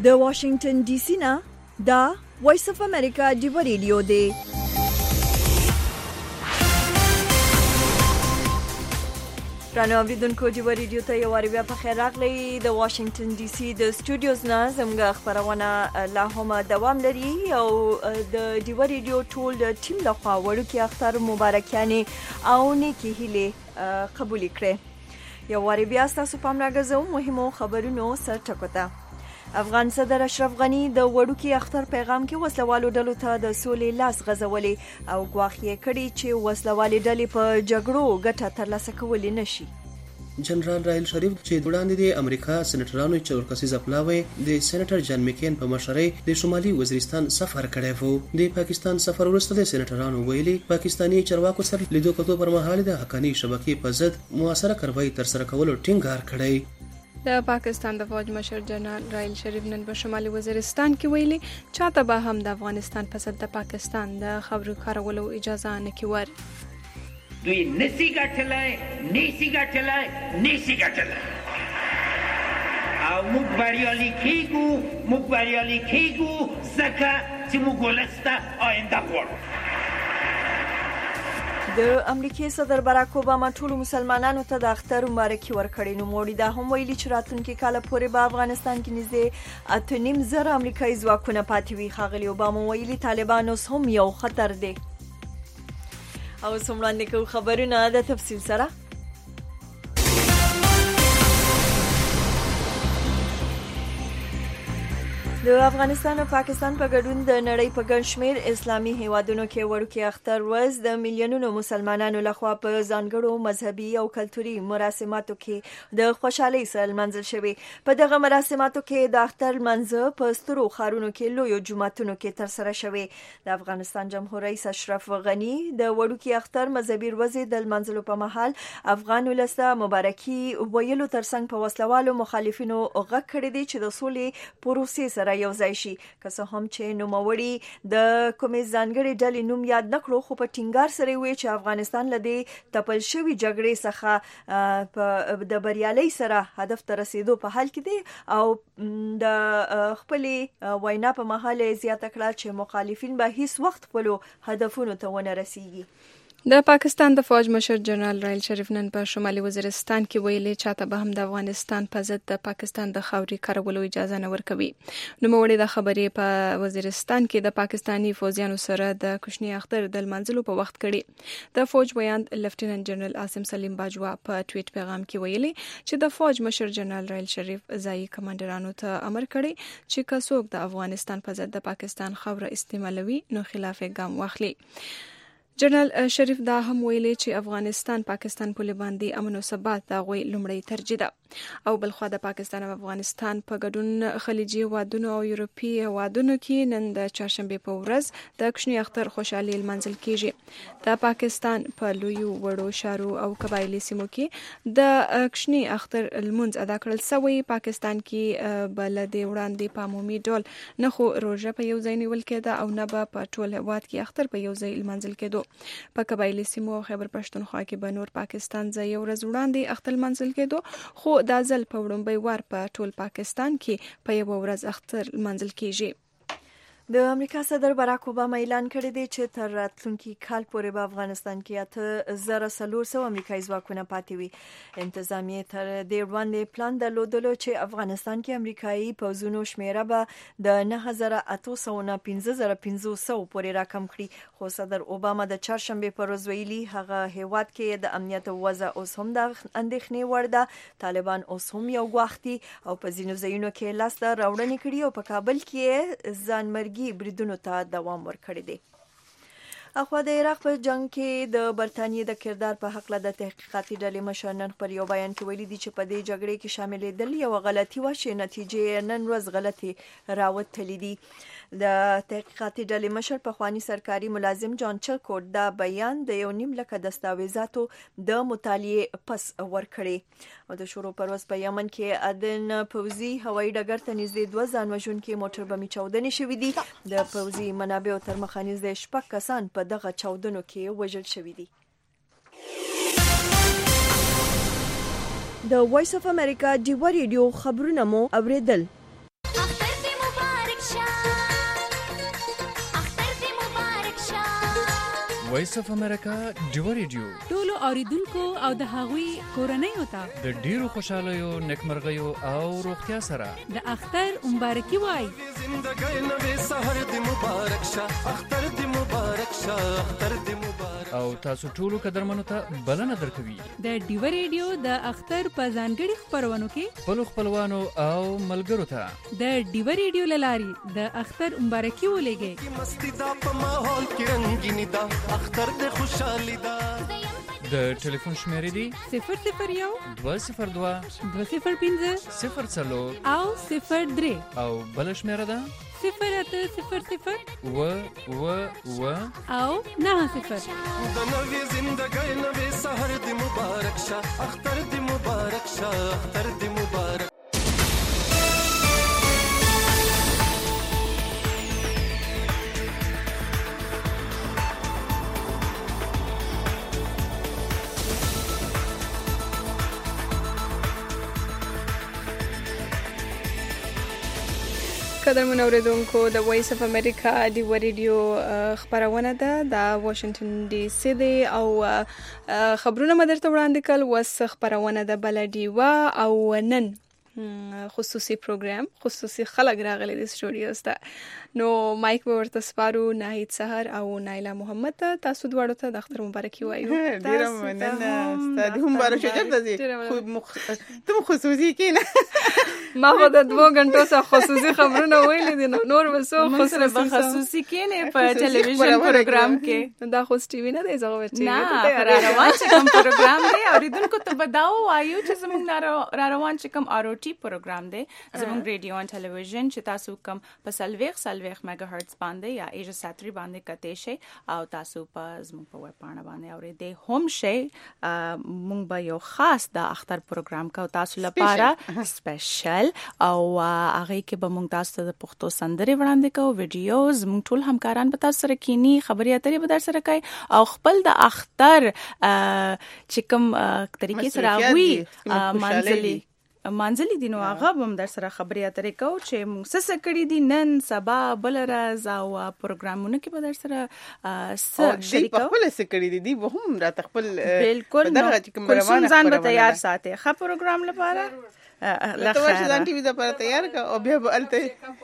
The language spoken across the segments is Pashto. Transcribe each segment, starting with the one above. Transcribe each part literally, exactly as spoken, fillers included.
د واشنگټن ډي سي نه دا وایس اف امریکا ډیو ریډیو دی. رانو اوریدونکو ډیو ریډیو ته یو واری بیا په خیر راغلی. د واشنگټن ډي سي د سټوډیوز نه زموږ خبرونه لا هم دوام لري او د ډیو ریډیو ټول د ټیم لخوا وړوکی اختر مبارکیانې او نیکی هیله قبول کړې. یو واری بیا تاسو پام راګرځو مهمو خبرونو سر ټکوته. افغان صدر اشرف غنی د وړوکی اختر پیغام کې وسلوالو ډلو ته د سولې لاس غځولې او ګواښ کړي چې وسلوالې ډلې په جګړو ګټه ترلاسه کولی نشي. جنرال راحیل شریف چې وړاندې د امریکا سېنیټرانو چې ورکسي ځپلاوي د سېنیټر جان میکین په مشرۍ د شمالي وزیرستان سفر کړی وو. د پاکستان سفر وروسته د سېنیټرانو ویلي پاکستاني چارواکو سره لیدو کتو پر مهال د حقاني شبکې په ضد موثره کاروایی تر سره کولو ټینګار کړی. د پاکستان د فوج مشر جنرال راحیل شریف نن په شمالي وزیرستان کې ویلي چاته به هم د افغانستان په ضد د پاکستان د خبرو کارولو اجازه نه کیور. دوی نسی ګټلای نسی ګټلای نسی ګټلای او موږ بریالي کیږو موږ بریالي کیږو ځکه چې موږ ولسته آینده غواړو. د امریکای صدر باراک اوباما ټول مسلمانانو ته د اختر مبارکي ورکړې. نو موړي دا هم ویلي چې راتلونکي کال پورې به افغانستان کې نږدې اته نیم زره امریکایي ځواکونه پاتې وي. ښاغلي اوباما ویلي طالبان اوس هم یو خطر دی. او څومره کوو خبرونه د تفصیل سره. د افغانستان او پاکستان په ګډون د نړۍ په ګڼ شمېر اسلامي هیوادونو کې وړوکی اختر ورځ د میلیونونو مسلمانانو لخوا په ځانګړو مذهبي او کلتوري مراسماتو کې د خوشحالۍ سره لمانځل شوی. په دغه مراسماتو کې د اختر لمانځه په سترو ښارونو کې لویو جوماتونو کې ترسره شوی. د افغانستان جمهور رئیس اشرف غنی د وړوکی اختر مذهبي ورځې د لمانځلو په مهال افغان ولس ته مبارکي ویلو ترڅنګ په وسلوالو مخالفینو غږ کړی دی چې د سولې پروسې سره یو ځای شي. که څه هم چې نوموړي د کومې ځانګړې ډلې نوم یاد نکړو خو په ټینګار سره وی چې افغانستان له دې تپل شوی جګړې څخه د بریالۍ سره هدف ته رسیدو په حال کې دی او د خپلې وینا په مهال زیاته کړه چې مخالفین به هیڅ وخت خپل هدفونو ته ونه رسیږي. د پاکستان د فوج مشر جنرال راحیل شریف نن په شمالي وزیرستان کې ویلي چاته به هم د افغانستان په ضد د پاکستان د خاوري کارولو اجازه نه ورکوي. نو موړي د خبرې په وزیرستان کې د پاکستانی فوجیانو سره د کوشنی اختر د لمانځلو په وخت کړي. د فوج بیان لیفټیننټ جنرال عاصم سلیم باجوا په ټویټ پیغام کې ویلي چې د فوج مشر جنرال راحیل شریف ځایي کمانډرانو ته امر کړی چې کڅوګ د افغانستان په ضد د پاکستان خاوره استعمالوي نو خلاف ګام واخلي. جنرال شریف دا هم ویلي چې افغانستان پاکستان په لباندې امن او ثبات د غوي لومړی ترجیح ده. او بلخوا د پاکستان او افغانستان په ګډون خلیجي هیوادونو او یورپي هیوادونو کې نن د چهارشنبه په ورځ د کوشنی اختر خوشحالي لمانځل کیږي. د پاکستان په لویو وړو شارو او قبایلی سیمو کې د کوشنی اختر لمونځ ادا کړل شوی. پاکستان کې بل د وړاندې په عمومي ډول نه خو روزه په یو ځای نیول کېده او نه په ټول هیواد کې اختر په یو ځای لمانځل کېدو. په قبایلی سیمو خیبر پښتونخوا کې به نور پاکستان ځای یو ورځ وړاندې اختر لمانځل کېدو خو دا ځل په وړومبي وار په ټول پاکستان کې په یو ورځ اختر لمانځل کیږي. د امریکا صدر باراک اوباما اعلان کړی دی چې تر راتلونکي کال پورې به افغانستان کې اته زره څلور سوه امریکایي ځواکونه پاتې وي. انتظامیه تر دې وړاندې پلان درلودلو چې افغانستان کې امریکایي پوځونو شمیره به د نه زره اته سوه نه پنځه زره پنځه سوه پورې راکم کړي. خو صدر اوباما د چهارشنبه پر ورځ ویلي هغه هیواد کې د امنیت وضع اوس هم د اندېښنې وړ ده. طالبان اوس هم یو ګواښ دي او په ځینو ځایونو کې لاسته راوړنې کړي او په کابل کې ځانمرګي بریدونو ته دوام ورکړی دی. اخوا د عراق په جنگ کې د برتانیې د کردار په حق له د تحقیقاتي ډلې مشر نن پر یو بیان کې ویلي دي چې په دې جګړې کې شاملېدل یو غلطي وه چې نتیجې نن ورځ غلطي راوتلې دي. د تحقیقاتي ډلې مشر پخوانی سرکاري ملازم جان چرکوټ دا بیان د یو نیم لکه دستاویزاتو د مطالعې پس ورکړي. او د شروع پر ورځ په یمن کې ادن پوزي هوایي ډګر ته نږدې دوه ځان وژونکي موټر بمي چاودنې شوې دي. د پوزي منابعو تر مخه نږدې شپږ کسان په دغه چاودنو کې وژل شوي دي. د وایس اف امریکا ډیو ریډیو خبرونه مو اوریدل. وایس اف امریکا ډیو ریډیو ټولو اوریدونکو او د هغوی کورنۍ وتا د ډیرو خوشالۍ او نیکمرغیو او روغتیا سره د اختر مبارکي وای زندګۍ نوې سحر دې مبارک شه اختر دې مبارک شه اختر دې مبارک او تاسو ټولو قدرمنو ته بلنه درکوي د ډیو ریډیو د اختر په ځانګړي خبرونو کې خپل خپلوانو او ملګرو ته د ډیو ریډیو للاري د اختر مبارکي ولېږي مستی دا په ماحول کې رنگینی دا اختر دې خوشحالي دا د ټلیفون شمیرې دي صفر صفر یو دوه صفر دوه دوه صفر پنځه صفر څلور او صفر درې او بل شمیره ده صفر اته صفر صفر و و و او نه صفر د نوې زندګۍ نوې سحر دې مبارک شه اختر دې مبارک شه اختر دې مبارک قدرمن اوریدونکو د وایس اف امریکا دی ریډیو خبرونه ده د واشنگټن ډي سي دی او خبرونه مدرته وړاندې کول وس خبرونه ده بلدي وا او نن خصوصي پروګرام خصوصي خلک راغلي د سټوډیوز ته نو مایک ورته سپارو ناهید سحر او نایلا محمد تاسو دواړو ته د اختر مبارکي وایو ډیر مننه ستاسو هم مبارک شه خو تم خصوصي کینه ما خو د دوه غنټو څخه خصوصي خبرونه ویلې دي نور وسو خصوصي خصوصي کینه په ټلویزیون پروګرام کې دا خو ټي وی نه دی زغه ورته نه را روان چې کوم پروګرام دی اوریدونکو ته بداو وایو چې زموږ را روان چې کوم ار او ټي پروګرام دی زموږ ریډیو او ټلویزیون چې تاسو کوم په سلويخ سلويخ میگا هرتز باندې یا ایجا ساتری باندې کته شي او تاسو په زموږ په ویب پاڼه باندې اورئ هم شي مونږ به یو خاص د اختر پروګرام کو تاسو لپاره سپیشل او هغه کې به مونږ تاسو د پښتو سندري وړاندې کوو ویډیوز مونږ ټول همکاران به تاسو سره کینی خبري اترې به در سره کوي او خپل د اختر چې کوم طریقې سره وي منځلي منځلي دي نو هغه هم در سره خبري اترې کوو چې مونږ څه کړی دي نن سبا بل راز او پروګرامونه کې به در سره شریکو خپل څه کړی دي دی هم را تخپل بالکل کوم ځان به تیار ساتي خه پروګرام لپاره لا خیر ځان ټي وي د لپاره تیار کا او بیا به الته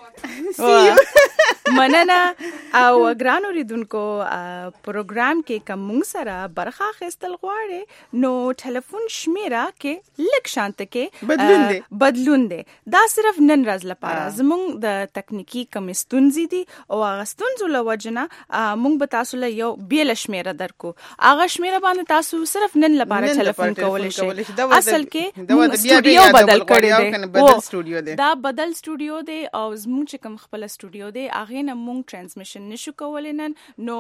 مننه او ګران اوریدونکو پروګرام کې کوم سره برخه خستل غواړي نو ټلیفون شمیره کې لک شانت کې بدلون دي بدلون دي دا صرف نن راز لپاره زموږ د تکنیکی کم ستونزې دي او هغه ستونزو لوجنه موږ به تاسو له یو بیل شمیره درکو هغه شمیره باندې تاسو صرف نن لپاره ټلیفون کولای شئ اصل کې سټوډیو بدل کړی دی دا بدل سټوډیو دی او زموږ چې کوم خپل سټوډیو دی هغه نه مونږ ټرانسمیشن نشو کولای نن نو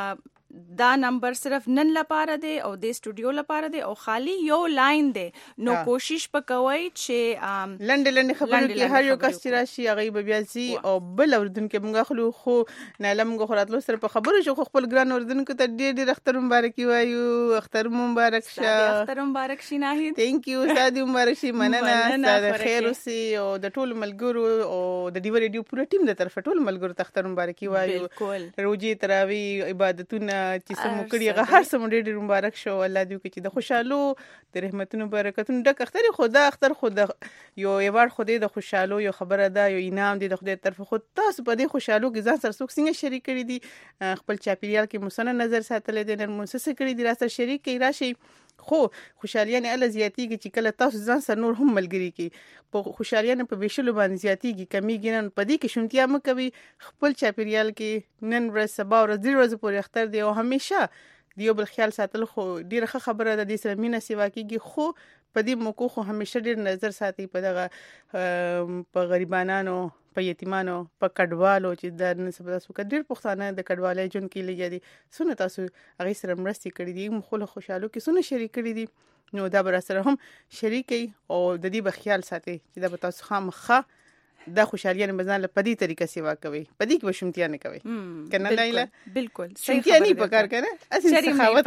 دا نمبر صرف نن لپاره دی او د سټوډیو لپاره دی او خالی یو لاین دی نو کوشش وکوي چې لنډ لنډ خبرو کې هر یو کس چې راشي هغه به بیا سي او بل اوردونکو موږ خلو خو نه لمغه خراتلو سره په خبرو شو خپل ګران اوردونکو ته ډېر ډېر اختر مبارکي وایو اختر مبارک شه اختر مبارک شي ناهید ثانک یو ساده مبارک شي مننه ستاسو خیر اوسي او د ټول ملګرو او د ډیو ریډیو پوره ټیم د طرفه ټول ملګرو ته اختر مبارکي وایو روزي تراوی عبادتونه چې سمو کړی هغه هر سم ډېر ډېر مبارک شو الله دې وکړي چې د خوشحالو د رحمتونو برکتونو ډک اختر خدا اختر خدا یو ایوار خدای د خوشحالو یو خبره ده یو انعام دی د خدای طرف خود تاسو په دې خوشحالو کې ځان سره څوک څنګه شریک کړی دي خپل چاپیریال کې مسنه نظر ساتل دي نن موسسه کړی دي را سره شریک کې راشي خو خوشحالیانه ال زیاتیږي چې کله تاسو ځان سره نور هم ملګری کی په خوشحالیانه په بشلو باندې زیاتیږي کمیږي نن په دې کې شونتیا مکوي خپل چاپیریال کې نن ورځ سبا ورځ ډیر ورځې پورې اختر دی او همیشه دیو بل خیال ساتل خو ډیره ښه خبره ده د سره مینه سیوا کیږي خو په دې موکو خو همیشه ډیر نظر ساتي په دغه په غریبانو په یتیمانو په کډوالو چې د نسبت تاسو کډیر پښتانه د کډوالۍ جون کې لګیا دي سونه تاسو هغه سره مرستي کړې دي مخله خوشاله کې سونه شریک کړې دي نو دا بر سره هم شریکي او د دې بخیال ساتي چې دا تاسو خامخه دا خوشحالیانه بزان له پدی طریقه سیوا کوي پدی کې بشمتیا نه کوي کنه لایلا بالکل شمتیا نه پکار کنه اسی سخاوت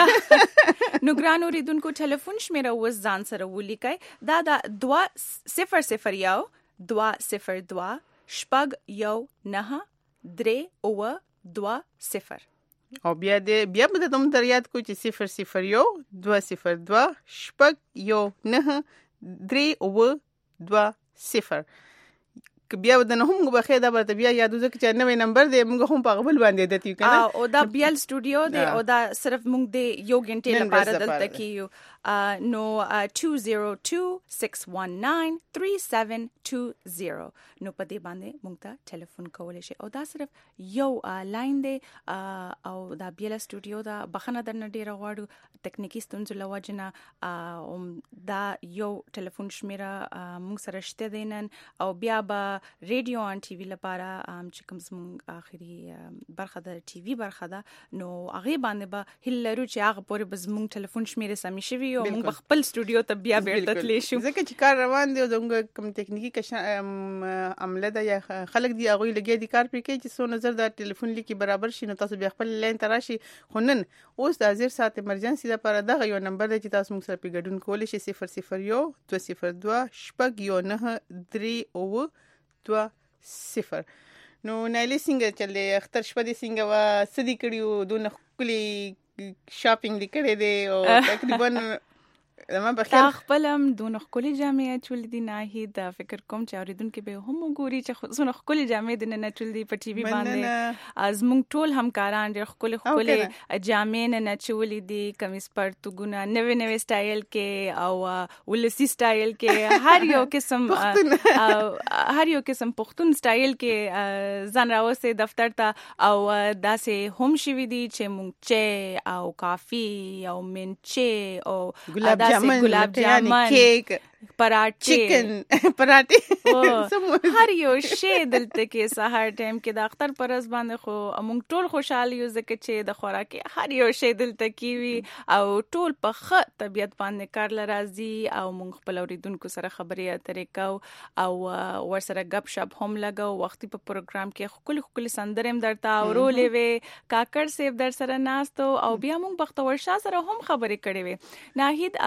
خره نو ګران اوریدونکو ټلیفون شمیره وز ځان سره ولیکای دا دا دوا صفر صفر یو دوا صفر دوا شپږ یو نه درې او دوا صفر او بیا دې بیا به د تم یاد کو چې صفر صفر یو دوه صفر دوه شپږ یو نه درې او دوه صفر بیا د نه هم بخې دا به بیا یادو ځکه چې نوې نمبر دی موږ هم په غبل باندې دتی کنه او دا بیل سټوډیو دی او دا صرف موږ د یو غنټې لپاره دلته کیو نو two zero two six one nine three seven two zero نو په دې باندې موږ ته ټلیفون کولای شي او دا صرف یو لاین دی او دا بیل سټوډیو دا بخنه درنه ډیره غواړو ټکنیکی ستونزې لوجنه او دا یو ټلیفون شمیره موږ سره شته دینن او بیا به ریډیو ان ټي وی لپاره چې کوم زموږ اخري برخه د ټي وی برخه ده نو هغه باندې به هلرو چې هغه پورې به زموږ ټلیفون شمیره سمې شوی او موږ خپل سټوډیو ته بیا بیرته تللی شو ځکه چې کار روان دی او زموږ کوم ټکنیکی عمله ده یا خلک دی هغه لګي دي کار پرې کوي چې سو نظر د ټلیفون لیکي برابر شي نو تاسو بیا خپل لاین تراشي خو نن اوس د زیر سات ایمرجنسي لپاره دغه یو نمبر دی چې تاسو موږ سره پیګډون کولی شي صفر صفر یو دوه صفر دوه شپږ یو نه درې او دوه صفر نو نایلی څنګه چلې اختر شپه دې څنګه وا سدي کړیو دونه کلی شاپینګ لیکړې دی او تقریبا زما په خیال خپلم دونه خولي جامې چول دي نه هی دا فکر کوم چې اوریدونکو به هم ګوري چې زونه خولي جامې د نه چول دي په ټي وي باندې از مونږ ټول همکاران ډېر خولي خولي جامې نه چول دي کمیس پرتګونه نوې نوې سټایل کې او ولسی سټایل کې هر یو قسم هر یو قسم پښتون سټایل کې ځان راوسه دفتر ته او داسې هم شوي دي چې مونږ چې او کافي او منچه او ګلاب گلاب جامن کیک پراټه چکن پراټه هر یو شی دلته کې سحر ټایم کې د اختر پرز باندې خو موږ ټول خوشاله یو ځکه چې د خوراکي هر یو شی دلته کې وي او ټول په ښه طبيعت باندې کار لرازي او موږ خپل اوریدونکو سره خبرې اترې کو او ور سره غب شپ هم لګاو وختي په پروګرام کې خپل خپل سندرم درته اورولې وي کاکړ سیف در سره ناستو او بیا موږ بختور شاه سره هم خبرې کړې وي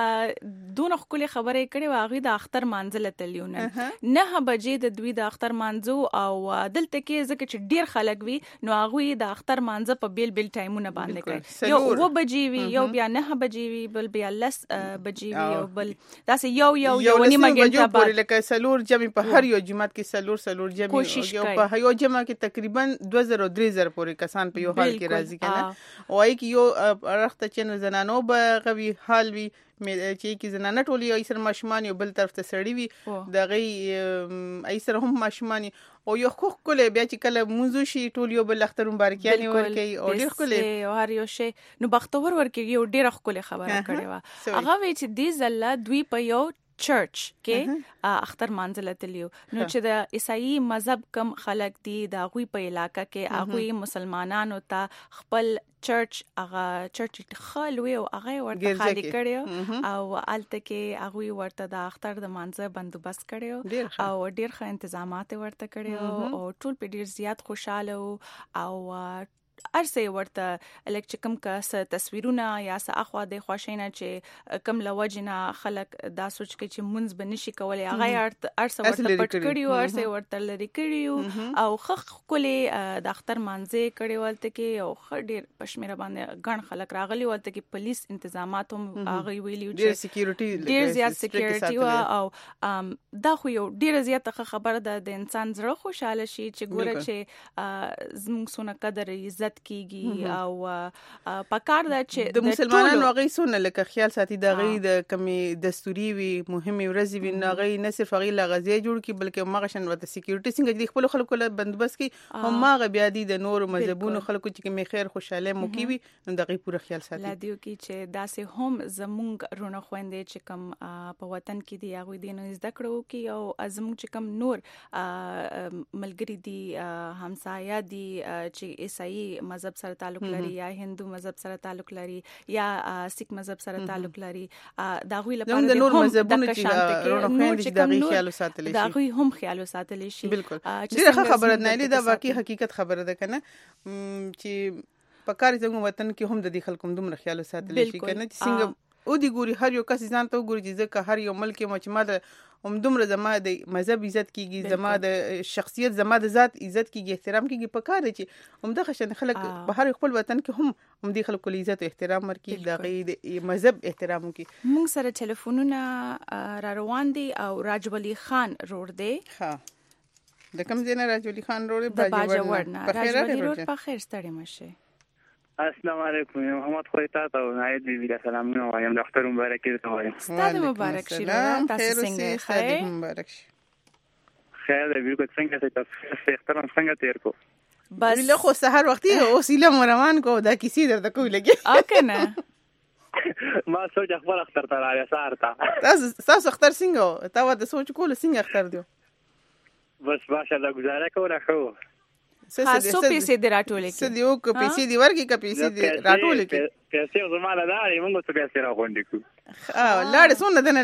ناهید دونه خپل خبرې کړې و هغه د اختر مانځل تلیو نه نه بجې د دوی د اختر مانځو او دلته کې ځکه چې ډیر خلک وي نو هغه د اختر مانځ په بیل بیل ټایمونه باندې کوي یو و بجې وي یو بیا نه بجې وي بل بیا لس بجې وي او بل داسې یو یو یو نیمه غنټه بعد لکه سلور جمع په هر یو جمعات کې سلور سلور جمع یو په یو جمعه کې تقریبا دوه زره درې زره پورې کسان په یو حال کې راځي کنه او اې کې یو رخته چې زنانو به غوي حال وي چې کې زنانه ټولي ایسر ماشومان یو بل طرف ته سړی وي د غي ایسر هم ماشومان او یو خو کله بیا چې کله موزو شي ټول یو بل اختر مبارکیانه ورکي او ډیر کله او هر یو شی نو بختور ورکي یو ډیر خپل خبره کړې و هغه وی چې دې زله دوی په یو چرچ کې اختر مانځل تلیو نو چې د عیسائی مذهب کم خلک دي دا غوي په علاقہ کې هغه مسلمانانو ته خپل چرچ هغه چرچ خلوي او هغه ورته خالي کړو او الته کې هغه ورته د اختر د مانځه بندوبست کړو او ډیر ښه تنظیمات ورته کړو او ټول په ډیر زیات خوشاله او ارسه ورته الکتریکم کا تصویرونه یا څه اخوا د خوښینه چې کم لوجنه خلک دا سوچ کې چې منځ بنشي کولای هغه ارسه ورته پټ کړیو ارسه ورته لري کړیو او خخ کولې د اختر مانځه کړي ولته کې او خډیر پښمیره باندې ګڼ خلک راغلي ولته کې پولیس انتظامات هم هغه ویلیو چې سکیورټي ډیر زیات سکیورټي او دا خو یو ډیر زیات خبره ده د انسان زړه خوشاله شي چې ګوره چې زموږ سونه قدر عزت کیږي او پکار دا چې د مسلمانانو غي سونه لکه خیال ساتي د غي د کمی دستوري وي مهمه ورځي وي نه غي نه صرف غي لغزي جوړ کی بلکې ماغشن وته سکیورټي څنګه د خپل خلکو له بندوبست کی هم ماغه بیا دي د نور مذهبونو خلکو چې می خیر خوشاله مو کی وي نو د غي پوره خیال ساتي لا دیو کی چې داسې هم زمونږ رونه خويندې چې کم په وطن کې دی هغه دین زده کړو کی او زمونږ چې کم نور ملګری دي همسایا دي چې عیسائی مذهب سره تعلق لري یا هندو مذهب سره تعلق لري یا سیک مذهب سره تعلق لري دا غوي لپاره د نور مذهبونو چې رونه خويندې د غي خیال ساتل شي دا غوي هم خیال ساتل شي بالکل ډیره خبره نه لري دا واقعي حقیقت خبره ده کنه چې په کار زموږ وطن کې هم د دې خلکو دومره خیال ساتل شي کنه چې څنګه او دی ګوري هر یو کس ځان ته وګوري چې ځکه هر یو ملک مو چې ما د همدومره زما د مذهب عزت کیږي زما د شخصیت زما د ذات عزت کیږي احترام کیږي په کار چې همدغه شان خلک په هر خپل وطن کې هم هم دي خلکو له عزت او احترام ورکړي د غي مذهب احترام وکړي. موږ سره ټلیفونونه را روان دي او راجولي خان روډ دی. ها د کوم ځای نه راجولي خان روډ د باجوړ نه راجولي روډ په خیر ستړي مشه. السلام علیکم محمد خویتا ته نایت بیبی له سلام نو وایم د اختر مبارک ته وایم. ستاسو مبارک شي تاسو څنګه خیر مبارک شي. خیر دی بالکل څنګه تاسو اختر څنګه تیر کو بس له خو سحر وختي وسیله مروان کو دا کیسې درته کوي لګي ا کنه ما سوچ خپل اختر ته راځه سار ته تاسو تاسو اختر څنګه تا و د سوچ کول څنګه اختر دیو بس ماشاءالله گزاره کوله خو خاصو پیسې دی راټولې کې سدیو کو پیسې دی ورګي کا پیسې دی راټولې کې پیسې زماله داري موږ څه پیسې راغونډې کو اه لاړې سونه دنه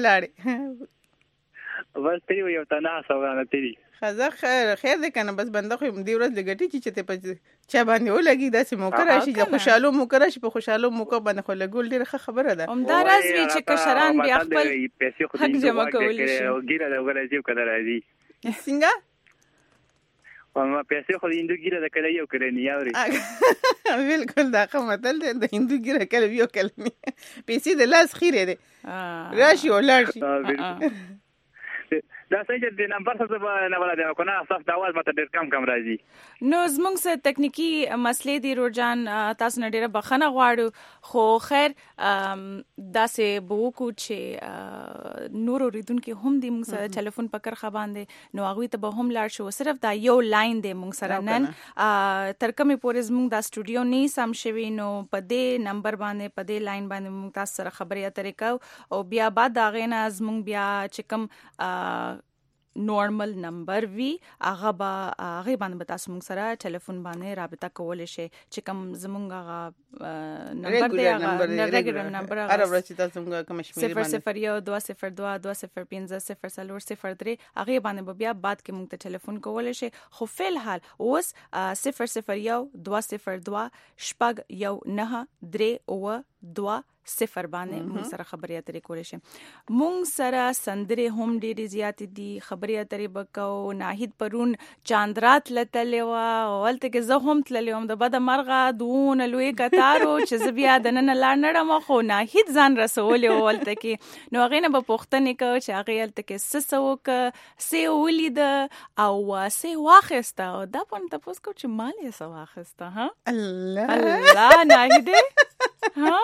لاړې بس تیو یو تنا سوانه تیری خزه خیر خیر دې کنه بس بنده خو دی ورځ لګټي چې ته په چا باندې ولګي داسې موقع راشي چې خوشاله موقع راشي په خوشاله موقع باندې خو لګول ډیره خبره ده همدا راز وی چې کشران بیا خپل پیسې خو دې جمع کولې شي او ګیره دا وګړي چې کله راځي څنګه ما پیسې خو د هندو ګیره د کله یو کړی نه یاوري بالکل دا قمتل د هندو ګیره کله یو کله پیسې د لاس خیره دي راشي ولاشي دا څنګه د نمبر څه نه ولا دی کنه صف د आवाज ماته ډیر کم کم راځي. نو زموږ سره تکنیکی مسلې دي روجان تاسو نه ډیره بخنه غواړو خو خیر داسې بو کو چې نور اوریدونکو هم دي موږ سره ټلیفون پکړ خ باندې نو هغه ته به هم لاړ شو صرف دا یو لاین دی موږ سره نن تر کومه پورې زموږ دا سټوډیو نه سم شوی نو په دې نمبر باندې په دې لاین باندې موږ تاسو سره خبرې اترې کو او بیا بعد دا غینه زموږ بیا چې کوم نورمال نمبر وی هغه با هغه باندې تاسو موږ سره ټلیفون باندې رابطه کولای شئ چې کوم زمونږ هغه نمبر دی هغه ریګولر نمبر هغه هر ورځ تاسو موږ کوم شمیرې باندې صفر صفر یو دوه صفر دوه دوه صفر پنځه صفر څلور صفر درې هغه باندې بیا بعد کې موږ ته ټلیفون کولای شئ خو فل حال اوس صفر صفر یو دوه صفر دوه شپږ یو نه درې او دوه صفر باندې موږ سره خبرې اترې کولې شي. موږ سره سندره هم ډېری زیات دي خبرې اترې وکاو. ناهید پرون چاندرات لتلې وا ولته کې زه هم تللې هم د بد مرغه دون لوی کتارو چې ز بیا د نن لاړ نړم خو ناهید ځان رسولې ولته کې نو هغه نه په پښتنې کو چې هغه ولته کې سسو ک سی ولید او سی واخسته دا پون ته پوس کو چې مالې سو واخسته ها الله الله ناهید ها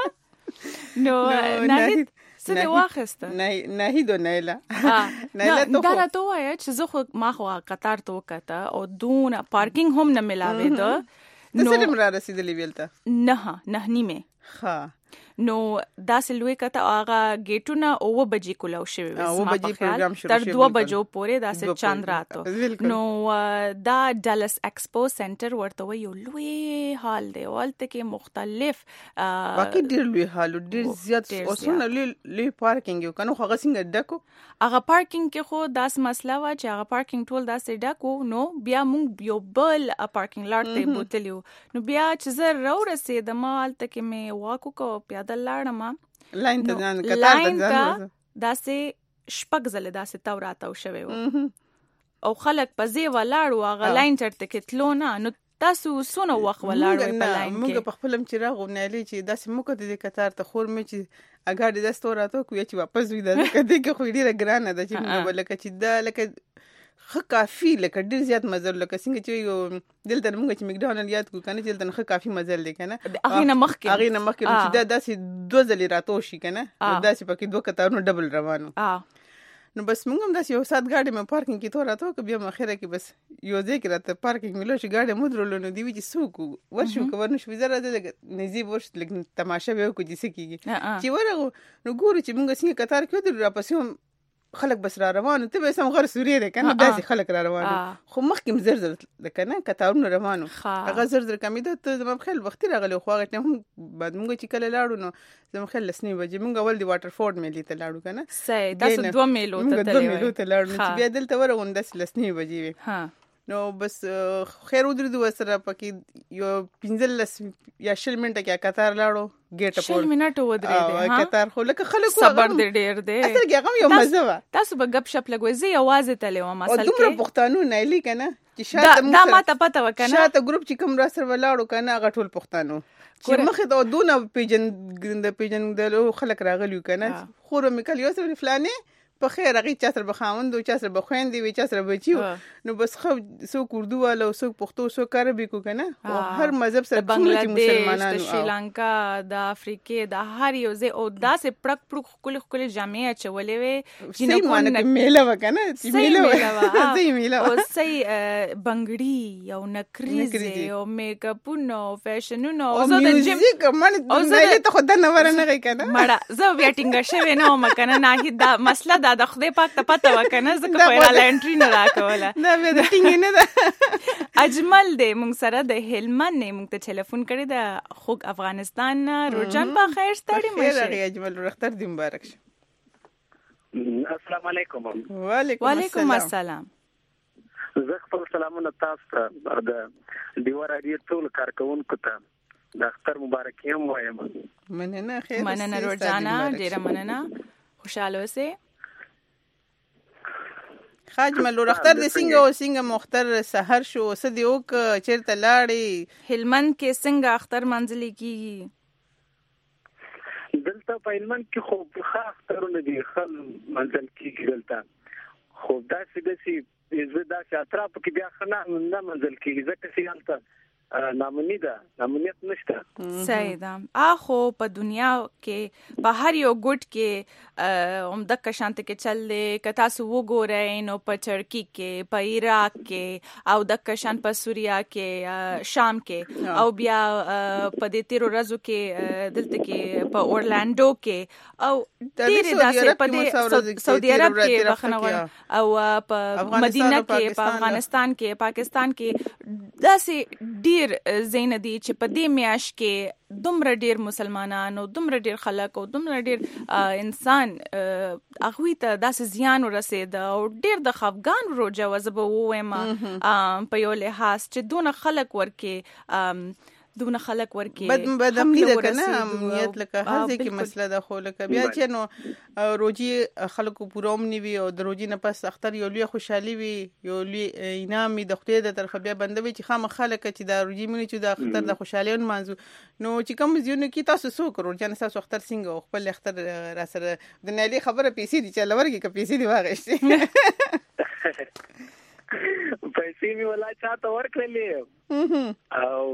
نو ناهید څه دی واخسته نه ناهید نیلا نیلا ته دا راته وایي چې زه خو ما خو قطار ته وکړه او دون پارکینګ هم نه ملاوي ده نو څه لمر رسیدلې ویلته نه نه نیمه ها نو دا سلوي کته هغه گیټونه او بجې کولاو شوی و او بجې پروګرام شروع تر دوه بجو پورې دا سه چاند راتو نو دا ډالس ایکسپو سنټر ورته یو لوی هال دی ولته کې مختلف باقي ډیر لوی هال ډیر زیات اوسونه لوی پارکینګ یو کنه هغه څنګه ډکو هغه پارکینګ کې خو داس مسله وا چې هغه پارکینګ ټول داسې ډکو نو بیا مونږ یو بل پارکینګ لاټ ته بوتلیو نو بیا چې زه راو رسیدم الته کې مې واکو کو پیاده لاړم لاین ته ځان کتار ته ځان داسې شپږ زله داسې توراتو شوی و او خلک په زی ولاړو هغه لاین چرته کې تلو نه نو تاسو سونه وخت ولاړو په لاین کې موږ په خپلم چې راغو نه لې چې داسې موږ د کتار ته خور مې چې اګاډي د ستوراتو کوی چې واپس وې د کدی کې خو ډیره ګرانه ده چې موږ ولکه چې دا لکه خ کافي لکه ډیر زیات مزل لکه څنګه چې یو دلته موږ چې میکډونالډ یاد کو کنه چې دلته خ کافي مزل لیکنه اغه نه مخکې اغه نه مخکې چې دا داسې دوه ځلې راتو شي کنه داسې پکې دوه کتارونو ډبل روانو نو بس موږ هم داسې یو سات گاډي مې پارکینګ کې تو راتو که بیا مخیره کې بس یو ځای کې راته پارکینګ ملو شي گاډي مودرلو نو دی وی چې سوق ورشو کو ورنه شو زره د نزیب ورش لګ تماشا به کو چې سکیږي چې ورغه نو ګورو چې موږ څنګه کتار کې در را پسې خلک بس را روانو ته به سم غر سوري ده کنه داسې خلک را روانو خو مخکې زر زر کنه کتارونه روانو هغه زر زر کمیده ته زما خپل وخت راغلی خو هغه ټیم هم بعد موږ چې کله لاړو نو زما خپل لسنی بجې موږ اول دی واټر فورد مې لیته لاړو کنه سې تاسو دوه میلو ته تللی دوه میلو ته لاړو چې بیا دلته ورغون داس لسنی بجې ها نو بس خیر ودرېدو ورسره پکې یو پنځلس یا شل منټه کې قطار لاړو ګیټ شل منټه ودرېدې ها قطار خو لکه خلک صبر دې ډېر دی اصل کې هغه یو مزه وه تاسو به ګپ شپ لګوئ زه یوازې تللی وم اصل کې او دومره پښتانه نایلي که نه چې شاته دا ماته پته وه که نه شاته ګروپ چې کوم را سره ولاړو که نه هغه ټول پښتانه چې مخې ته دونه پیژن د پیژندلو خلک راغلي وو که نه خور مې کل یو سره فلانې په خیر هغې چا سره به خاوند و چا سره به خویندې وي چا سره بچي وو نو بس ښه څوک اردو والا او څوک پښتو څوک عربي کو که نه او هر مذهب سره څومره چې مسلمانان د شریلانکا د افریقې د هر یو ځای او داسې پړک پړک ښکلې ښکلې جامې اچولې وې صحیح معنی کې میله وه که نه صحیح میله وه او صحیح بنګړي او نکریزې او میکاپونه او فیشنونه او میوزیک مانې نایلې ته خو دننه ورنغی که نه مړه زه بیا ټینګه شوې نه وم که نه ناهید دا مسله دا د خدای پاک ته پته وه که نه ځکه خو یې راله انټري نه راکوله دا بیا د ټینګې نه ده اجمل دی موږ سره د هلمند نه موږ ته ټلیفون کړی د خوږ افغانستان نه روجان په خیر ستړي مه شئ اجمل اختر دې مبارک شه السلام علیکم وعلیکم السلام زه خپل سلامونه تاسو ته د ډیوه راډیو ټول کارکوونکو ته د اختر مبارکي هم وایم مننه خیر مننه روجانا ډېره مننه خوشحاله اوسئ خاج ملور اختر د څنګه او څنګه مختر سحر شو څه دی وک چیرته لاړې هلمند کې څنګه اختر منځلې کیږي دلته په هلمند کې خو ښه اخترونه دي ښه منځل کیږي دلته خو داسې داسې زه داسې اطراف کې بیا ښه نه نه منځل کیږي ځکه چې هلته نامنی ده نامنیت نشته صحیح ده اخو په دنیا کې په هر یو ګوټ کې عمدک شانت کې چل دی که تاسو وګورئ نو په ترکی کې په عراق کې او دک شان په سوریا کې شام کې او بیا په دې تیرو ورځو کې دلته کې په اورلاندو کې او ډېرې داسې په دې سعودي عرب کې بخنه او په مدینه کې په افغانستان کې پاکستان کې داسې ډېر زین دي چې په دې میاش کې دومره ډیر مسلمانان او دومره ډیر خلک او دومره ډیر انسان هغوی ته داسې زیان ورسېد او ډیر د خفګان روجه وه زه به ووایم په یو لحاظ چې دونه خلک ورکې دونه خلک ورکې بد بدامني ده که نه امنیت لکه هر ځای کې مسله ده خو لکه بیا چې نو روجي خلکو پوره امني وي او د روجي نه پس اختر یو لوی خوشحالي وي یو لوی انعام وي د خدای د طرفه بیا بنده وي چې خامخا لکه چې دا روجي مونږ چې د اختر د خوشحالۍ ونمانځو نو چې کوم ځایونو کې تاسو څوک روجانه ستاسو اختر څنګه او خپل اختر را سره د نایلې خبره پیسې دي چې لورګي که پیسې دي واغېستې پیسې مې ولا چاته ورکړلې او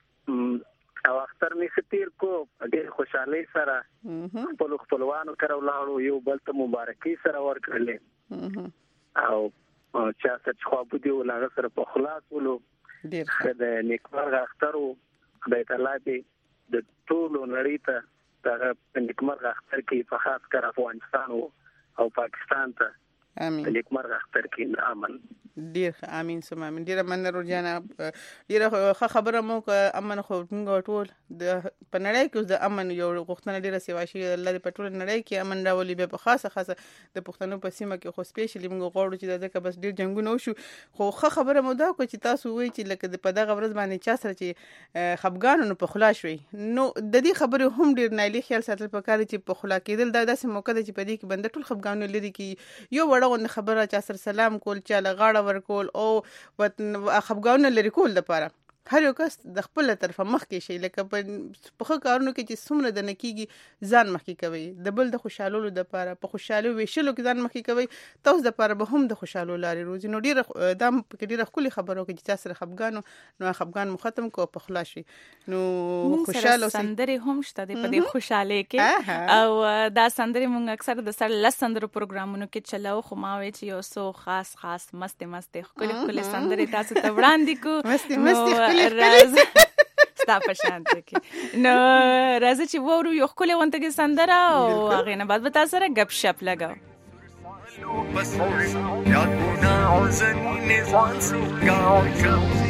او اختر می ختیر کو ډېر خوشحالي سره خپل خپلوانو سره ولاړو یو بل ته مبارکي سره ورکړلې او چا څه خو بده ولاغه سره په خلاص ولو ډېر د نیکمرغه اختر او خدای تعالی دې د ټول نړۍ ته د نیکمرغه اختر کې په خاص کر افغانستان او پاکستان ته امين نیکمرغه اختر کې امن ډیر امين سم امين ډیر من روجانا ډیر ښه خبره مو ک امن خو موږ ټول د په نړۍ کې د امن یو غوښتنه ډیره سیوا شي الله دې په ټول نړۍ کې امن راولي به په خاصه خاصه د پښتنو په سیمه کې خو سپیشلی موږ غواړو چې دغه بس ډیر جنگونه وشو خو ښه خبره مو دا کو چې تاسو وایي چې لکه په دغه ورځ باندې چا سره چې خفګانونو په خلا شوي نو د دې خبرې هم ډیر نایلي خیال ساتل پکاره چې په خلا کېدل دا داسې موقع ده چې په دې کې بنده ټول خفګانونه لري کې یو وړه خبره چا سره سلام کول چا لغاړه ورکول او خفګانونه لري کول لپاره هر یو کس د خپل طرفه مخ کې شي لکه په خو کارونو کې چې څومره د نکیږي ځان مخ کې کوي د بل د خوشحالولو د لپاره په خوشحالي ویشلو کې ځان مخ کې کوي تاسو د لپاره به هم د خوشحالو لاري روزي نو ډیره د کې ډیره خولي خبرو کې چې تاسو سره خفګانو نو خفګان مو ختم کو په خلاص شي نو خوشاله سندري هم شته په دې خوشاله کې او دا سندري مونږ اکثر د سر لس سندرو پروګرامونو کې چلاو خو ما وی چې یو سو خاص خاص مست مست خپل خپل سندري تاسو ته وړاندې کو مست مست راز ستا په شان کې نو راځي چې وورو یو خپل وانت کې سندره او هغه نه بعد به تاسو سره غپ شپ لګاو بس یا ګنا عزن نزان سو گاو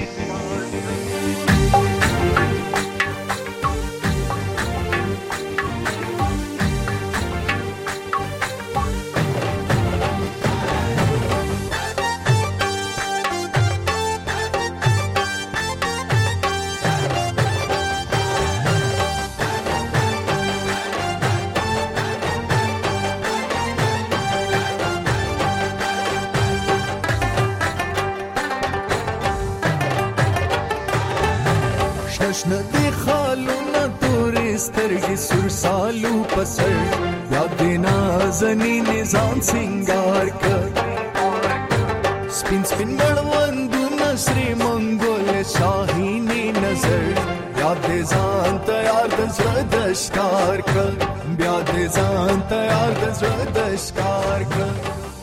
شنه دی خالونه تورې سترګې سور سالو پسر بیا دې نازنین ځان سنگار کړ سپین سپین مړوندونه سرې منګول شاهینې نظر بیا دې ځان تیار د زړه د ښکار کړ بیا دې ځان تیار د زړه د ښکار کړ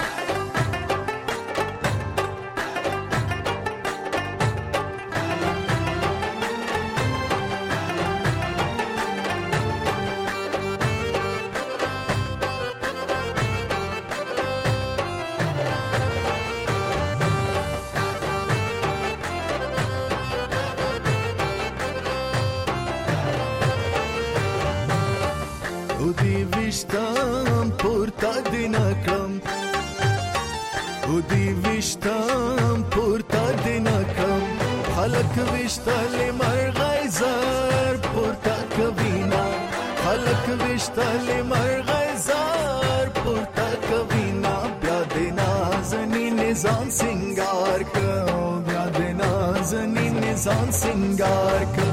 وشتل مرغای زر پورتا کوینا خلق وشتل مرغای زر پورتا کوینا بیا د نازنین ځان سنگار کو بیا د نازنین ځان سنگار کو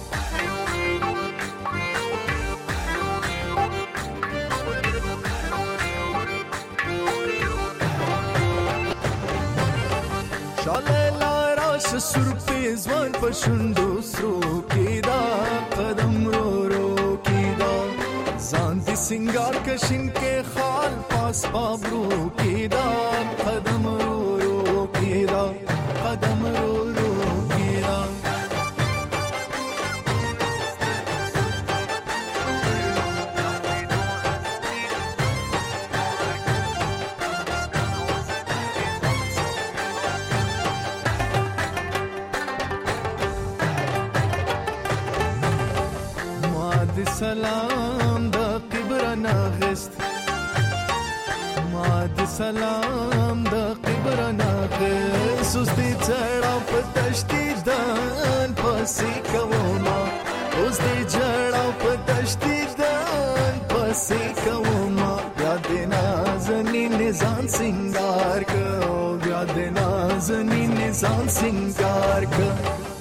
سر په ځوان په شوندو سرو کېدا قدم رو رو کېدا ځان دې سنگار کشن کې خال پاس پابرو کېدا قدم رو رو کېدا قدم رو رو کېدا سلام د قبرنا غست ما د سلام د قبرنا غست اوس دې چړا په تشتی دان پسې کوما اوس دې چړا په تشتی دان پسې کوما بیا دې نازنین ځان سنگار کو بیا دې نازنین ځان سنگار کو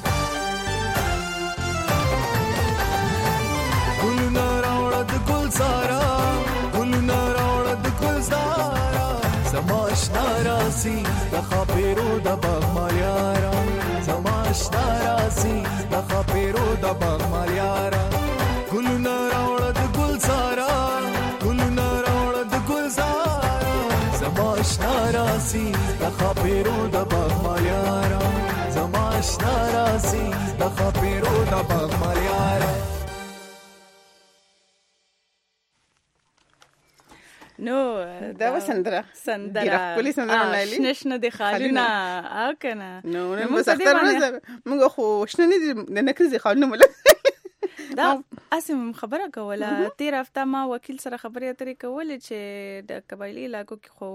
سارا ګلونه راوړه د ګل زارا زماش ناراضي د خاپیرو د باغ مالیارا زماش ناراضي د خاپیرو د باغ مالیارا ګلونه راوړه د ګل زارا ګلونه راوړه د ګل زارا زماش ناراضي د خاپیرو د باغ مالیارا زماش ناراضي د خاپیرو د باغ مالیارا نو دا وسندره سندره کلی سندره نایلی نشنه د خالونه او کنه نو نن مو اختر ورځ موږ خو شنه نه د نکرزي خالونه مله دا اسم خبره کوله تیر هفته ما وکیل سره خبرې اترې کولې چې د قبایلی علاقو کې خو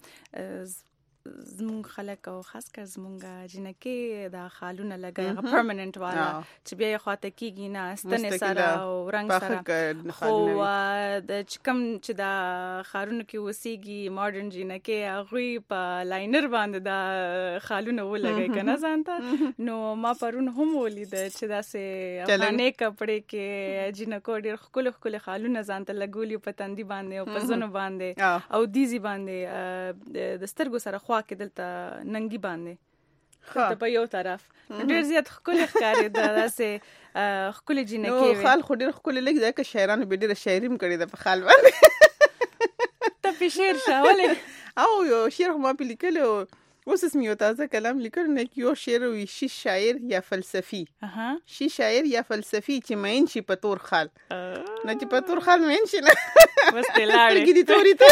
زمونږ خلک او خاص کر زمونږ جنکې د خالونه لګي هغه پرمننت والا چې بیا یې خواته کېږي نه ستنې سره او رنګ سره خو د چکم چې د خارونو کې وسیږي ماډرن جنکې هغوی په لاینر باندې د خالونه ولګي که نه ځانته نو ما پرون هم ولید چې داسې افغاني کپړې کې جنکو ډېر ښکلي ښکلي خالونه ځانته لګولي په تندي باندې او په زنو باندې او دیزي باندې د سترګو سره خوا کې دلته ننګي باندې ته په یو طرف ډېر زیات ښکلي ښکاري داسې ښکلي جنکې وي خال خو ډېر ښکلي لګي ځکه شاعرانو به ډېره شاعري هم کړې ده په خال باندې ته په شعر شه ولې او یو شعر خو ما پې لیکلی و اوس اسم یو تازه کلام لیکلی نه یو شعر وي شي شاعر یا فلسفي شي شاعر یا فلسفي چې مین شي په تور خال نه چې په تور خال مین شي نه بس ته لاړې سترګې دې تورې ته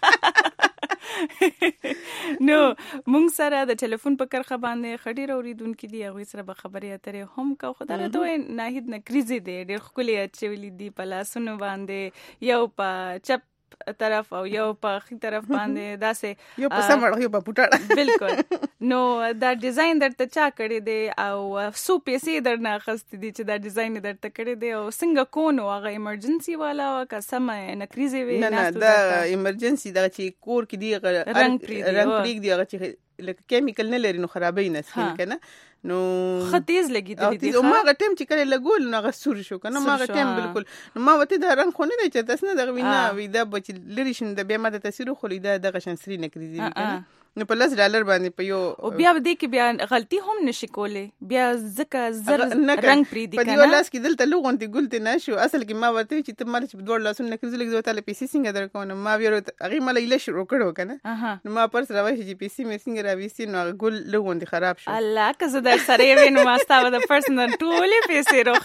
نو مونږ سره د ټلیفون په کرخه باندې خډیر اوریدونکو دي هغه سره به خبرې اترې هم کا خو دا ته ناهید نکریزي دي ډېر خولي اچولې دي په لاسونو باندې یو په چپ طرف او یو په خي طرف باندې داسې یو په سمړ یو په پټړ بالکل نو دا ډیزاین درته چا کړی دی او سو پیسې درنه اخستې دي چې دا ډیزاین درته کړی دی او څنګه کونو هغه ایمرجنسي والا که سم نکریزي وي نه نه دا ایمرجنسي دا چې کور کې دی رنگ پری رنگ پری دی هغه چې لکه کیمیکل نه لري نو خرابې نه سکین کنه نو خطیز لګیدلی دي او ما غټم چې کله لګول نو غسور شو کنه ما غټم بالکل نو ما وته دا رنگ خو نه دی چې تاسو نه دغه وینا وی دا بچ لری شین د بیا ما د تاثیر خو لیدا دغه شنسري نکري دي کنه نو په لس ډالر باندې په یو او بیا دې کې بیا غلطي هم نشي کولې بیا ځکه زر رنگ پری دي کنه په یو لاس کې دلته لوغونتي ګلته نشو اصل کې ما ورته چې ته مال چې په دوه لاسونو نکري زلګ زوته پیسې څنګه درکونه ما بیا هغه مال ایله شروع کړو کنه نو ما پرس راوي چې پیسې مې څنګه راويسي نو ګل لوغونتي خراب شو الله که زه در سره وینم واستاوه د پرسنل ټولې پیسې روخ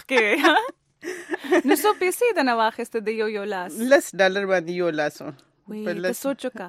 کې نو سو پیسې د نواخسته د یو یو لاس لس ډالر باندې یو لاسو په لس سوچو کا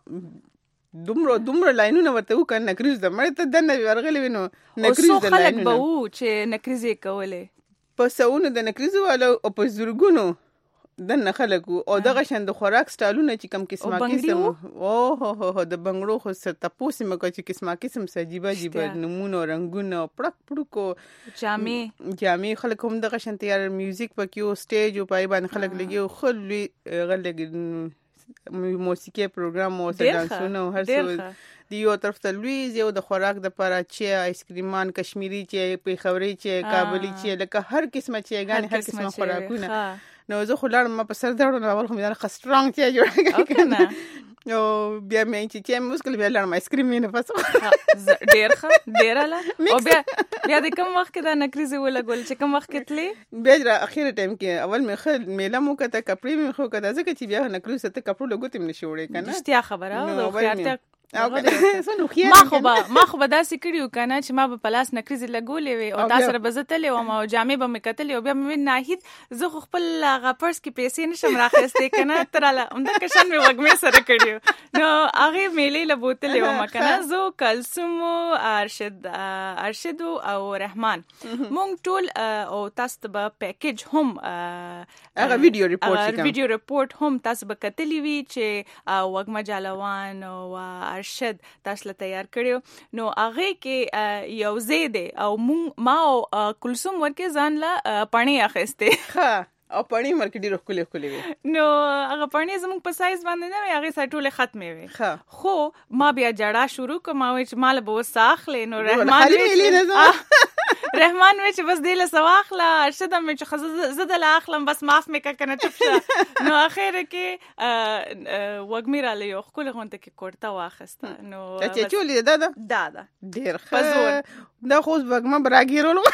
دومره دومره لاینونه ورته وکړ نکریز د مړ ته د نوی ورغلی وینو نکریز د لاینونه خلک به وو چې نکریزې کولې په سونو د نکریزو والو او په زورګونو د نه خلکو او دغه شند خوراک سټالونه چې کم قسمه قسم او هو هو د بنگړو خو ست تاسو مکه چې قسمه قسم سجيبه جيبه نمونه رنگونه پړک پړکو جامې جامې خلک هم دغه شند یار میوزیک پکيو سټیج او پای باندې خلک لګي خلوي غلګ موسیقي پروګرام او ډانسونه هر څه دی یو طرف ته لویز یو د خوراک د پاره چې آیسکریمان کشمیری چې پیښوري چې کابلی چې لکه هر قسمه چې غانې هر قسمه خوراکونه نو زه خو لاړم ما په سر درو نو اول خو مې دا خسترانګ چې جوړ کړه نو بیا مې چې چې مشکل بیا لاړم آیسکریم نه پس ډیر ښه ډیر اله او بیا بیا د کوم وخت کې دا نکریزه ولا ګول چې کوم وخت کې تلې بیا را اخیره ټایم کې اول مې خل میله مو کته کپړې مې خو کته ځکه چې بیا نکریزه ته کپړو لګوتې مې شوړې کنه اشتیا خبره او خیارته ما خو به ما خو به داسې کړیو کنه چې ما به پلاس نکریزه لګولې وي او تاسو سره بزتلې او ما جامې به مې کتلې او بیا مې ناهید زه خو خپل غپرس کې پیسې نشم راخېستې کنه تراله اونده کشن مې وګمې سره کړیو نو هغه میلې لبوتلې و ما کنه زه کلثوم ارشد ارشد او رحمان مونږ ټول او تاسو به پیکیج هم هغه ویډیو ریپورت کوم ویډیو ریپورت هم تاسو به کتلې وی چې وګما جالوان او ارشد تاسو له تیار کړیو نو هغه کې یو زیده او مونږ ما کلثوم ورکه ځان لا پانی اخسته ها او پانی مرکه ډیره کولې کولې نو هغه پانی زموږ په سایز باندې نه وي هغه سټوله ختمې وي خو ما بیا جړه شروع کوم او چې مال به وساخلې نو رحمان رحمان وی چې بس دیله سواخله ارشد مې چې خزه زده لا اخلم بس معاف مې کا کنه تفشه نو اخر کې وګمیرا له یو خپل غونته کې کوړتا واخسته نو چې چولې دا دا دا ډیر ښه دا خو وګما براګیرولو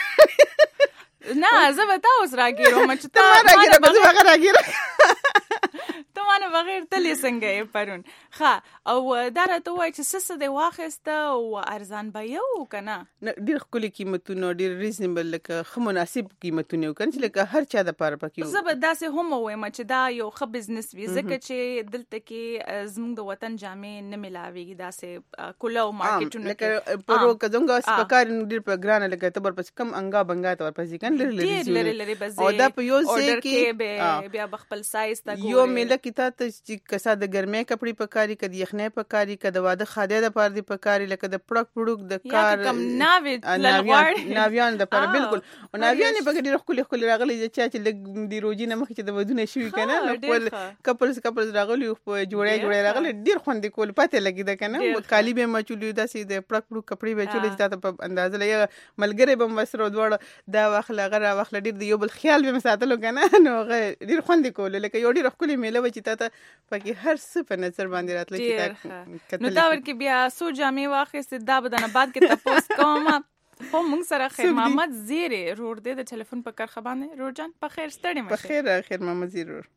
نه زه به تاسو راګیرم چې ته ما راګیره به زه راګیره ته مانه بغیر تلې څنګه یې پرون ښه او دا راته وایي چې څه څه دې واخیسته او ارزان به یو که نه ډېر ښکلي قیمتونه ډېر ریزنیبل لکه ښه مناسب قیمتونه یو که نه چې لکه هر چا دپاره پکې زه به داسې هم ووایم چې دا یو ښه بزنس وي ځکه چې دلته کې زموږ د وطن جامې نه میلاویږي داسې کله او مارکیټونو لکه پرو که زموږ هسې په کار ډېر په ګرانه لکه ته ورپسې کم انګا بنګا ته ورپسې که نه لرې لرې به او دا په یو ځای کې بیا به خپل سایز ته یو میله کې تا ته چې کسا د ګرمۍ کپړې پکاري که د یخنۍ پکاري که د واده خادۍ دپاره دې پکاري لکه د پړک پړوک د کار کم ناوې ناویان دپاره بالکل او ناویان یې پکې ډېر ښکلي ښکلي راغلي چا چې لږ د روژې نه مخکې چې د ودونه شوي که نه خپل کپلز کپلز راغلي په جوړی جوړی راغلي ډېر خوند یې کول پاتې لګېده که نه کالي به یې هم اچولي داسې د پړک پړوک کپړې به یې اچولې چې تا ته په اندازه لګي ملګری به هم ورسره دواړه دا واخله هغه راواخله ډېر د یو بل خیال به مې ساتلو که نه نو هغه ډېر خوند یې کولو لکه یو ډېره ښکلې میله وه چې تا ته پکې هر څه په نظر باندې راتله چې تا نو دا ورکې بیا څو جامې واخیستې دا به د نه بعد کې تپوس کوم خو موږ سره خیر محمد زیرې رور دی د ټلیفون په کرښه باندې رور جان په خیر ستړی مه په خیر خیر محمد زیر رور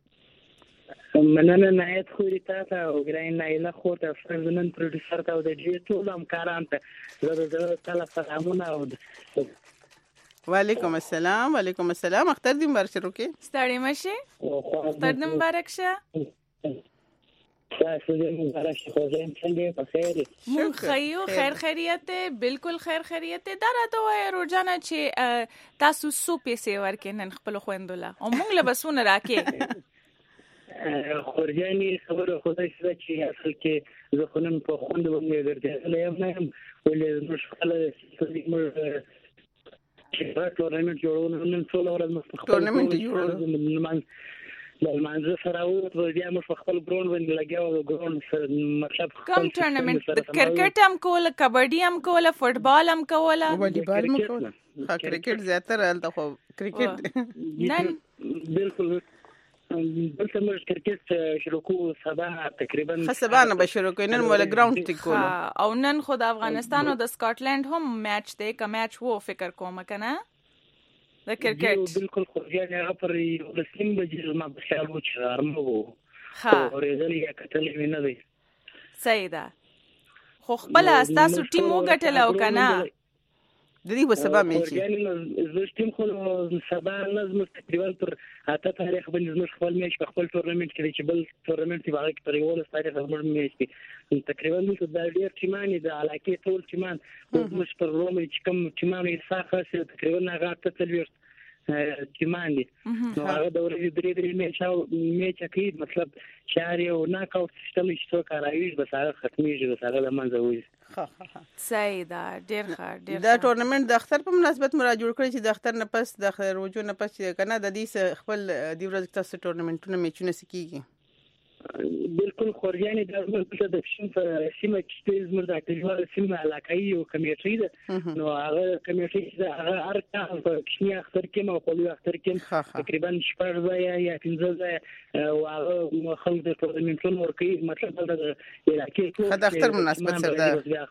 مننه نهایت خوري تا ته او ګران نایله خور ته فرزنن پروډوسر ته او د دې ټول همکاران ته زه د تعالی سلامونه او وعلیکم السلام وعلیکم السلام اختر دې مبارک شه روکي ستړی مشه اختر دې مبارک شه تاسو دې مبارک شه خو زه څنګه په خیر مون خیو خیر خیریت بالکل خیر خیریت دا راته وای روزانه چې تاسو سو پیسې ورکې نن خپل خويندوله او مونږ له بسونه راکې خورجاني خبره خدای سره چې اصل کې زه خو نن په خوند باندې ګرځېدلی یم نه یم ولې زموږ خپله موږ چې په ټورنمنټ جوړونه نن ټوله ورځ مخ ټورنمنټ جوړونه لمانځه سره وو بیا موږ خپل ګراوند باندې لګیاو ګراوند مطلب کوم ټورنمنت د کرکټ هم کوله کبډي هم کوله فوټبال هم کوله والیبال هم کوله ها کرکټ زیاتره الته خو کرکټ نن بالکل دلته موږ کرکټ شروع کوو سبا تقریبا سبا نه به شروع کوو نن موږ ګراوند ټیک کوو او نن خو د افغانستان او د سکاټلند هم میچ دی که میچ وو فکر کوم کنه د کرکټ بالکل خو یعنی هغه پر رسمي بجې ما په خیال و چې ارمو ها اورېدل یا کتل وینه دی صحیح ده خو خپل تاسو ټیم وګټل او کنه د دې په سبا میچ یعنی زه ټیم خو سبا لازم تقریبا تر اته تاریخ باندې زموږ خپل میچ په خپل تورنمنت کې چې بل تورنمنت دی هغه پر یو تاریخ زموږ میچ دی تقریبا موږ د ډیر ټیمانی د علاقې ټول ټیمان موږ پر روم چې کوم ټیمانی ساخه تقریبا هغه ته تلوير ټیمان دي نو هغه د ورځې درې درې میچ او میچ کې مطلب شاري او ناک اوټ سیستم چې څو کاروي بس هغه ختميږي بس هغه د منځه وځي صحیح دا ډیر ښه ډیر دا ټورنمنت د اختر په مناسبت مرا جوړ کړی چې د اختر نه پس د اختر وجو نه پس کنه د دې خپل دی ورځ تاسو ټورنمنټونه میچونه سکیږي بالکل خورجاني د زموږ د شین په سیمه کې زموږ د اټیوال سیمه علاقايي او کمیټې ده نو هغه کمیټې ده هغه ارکا په کښنی اختر کې مو په لوی اختر کې تقریبا شپږ ځای یا پنځه ځای او هغه خلک د ټورنمنټونو ورکي مطلب د علاقې ټول د اختر مناسبت سره ده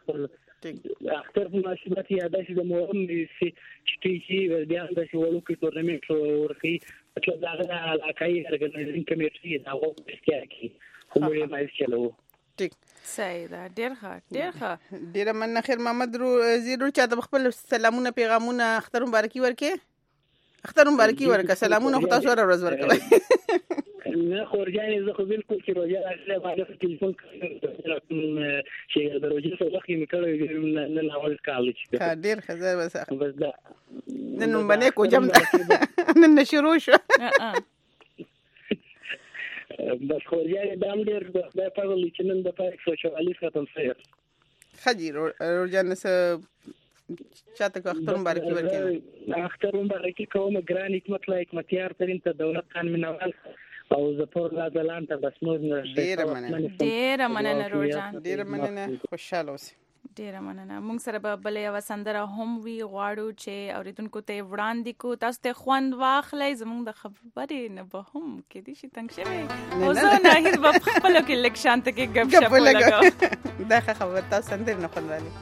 اختر په مناسبت یا داسې د مهم چې چې بیا د شوالو کې تورنمنت ورکي مطلب دا هغه علاقايي ارګنایزینګ کمیټې دا وو چې کومه مې چلو ټیک صحیح ده ډیر ښه ډیر ښه ډیر مننه خیر محمد رو زیرو چاته خپل سلامونه پیغامونه اختر مبارکي ورکې اختر مبارکي ورکه سلامونه خو تاسو ورځ ورکوي نه خورجاني زه خو بالکل چې روزه راځي باندې ټلیفون چې د روزه څخه وخت می کړو نه نه اول کال چې ډیر خزر بس بس دا نن باندې کو جام نن شروع شو بس خورجاني دام ډیر د په ول چې نن د پاره سوشالي ختم شي خجی روزانه س چاته اختر مبارکي ورکې اختر مبارکي کوم ګران حکمت لایک متیار ترين ته دولت خان منوال او زپور غزلان ته بس نور ډیر مننه ډیر مننه روزان ډیر مننه خوشاله اوسئ ډیر مننه موږ سره به بل یو سندره هم وی غواړو چې اوریدونکو ته وړاندې کو تاسو ته خوند واخلئ زموږ د خبرې نه به هم کې دي شي تنګ شوی او زه نه هیڅ په خپل کې لک شانت کې غب شپ لګاو دا خبر تاسو سندره نه خوندالي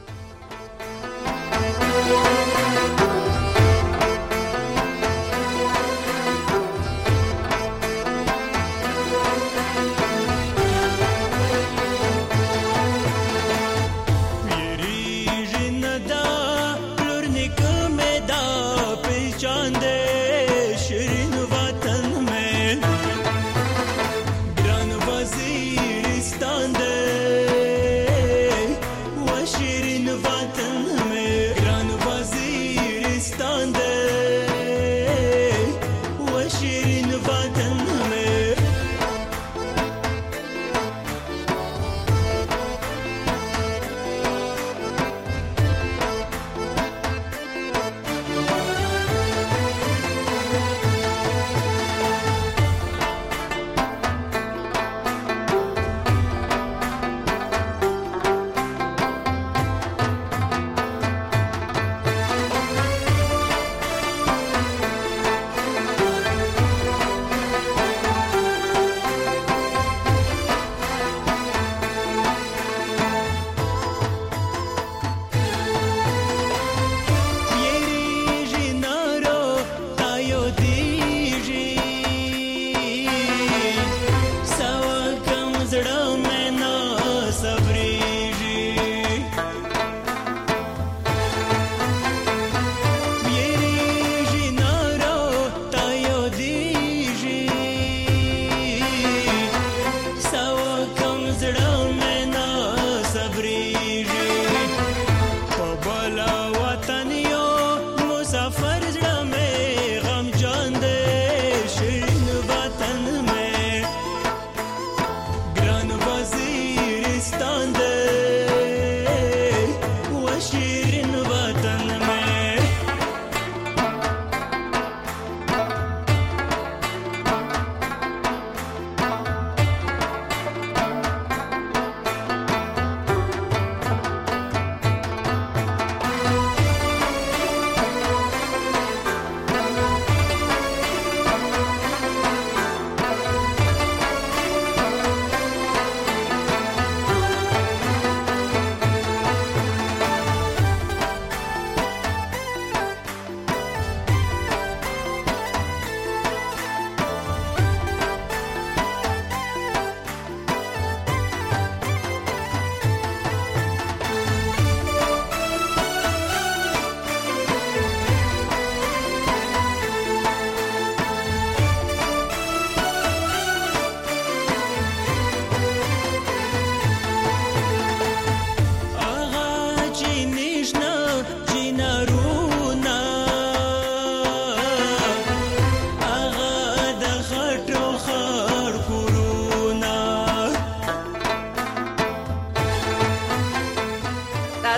وشيرين وطن में ग्रान बाजी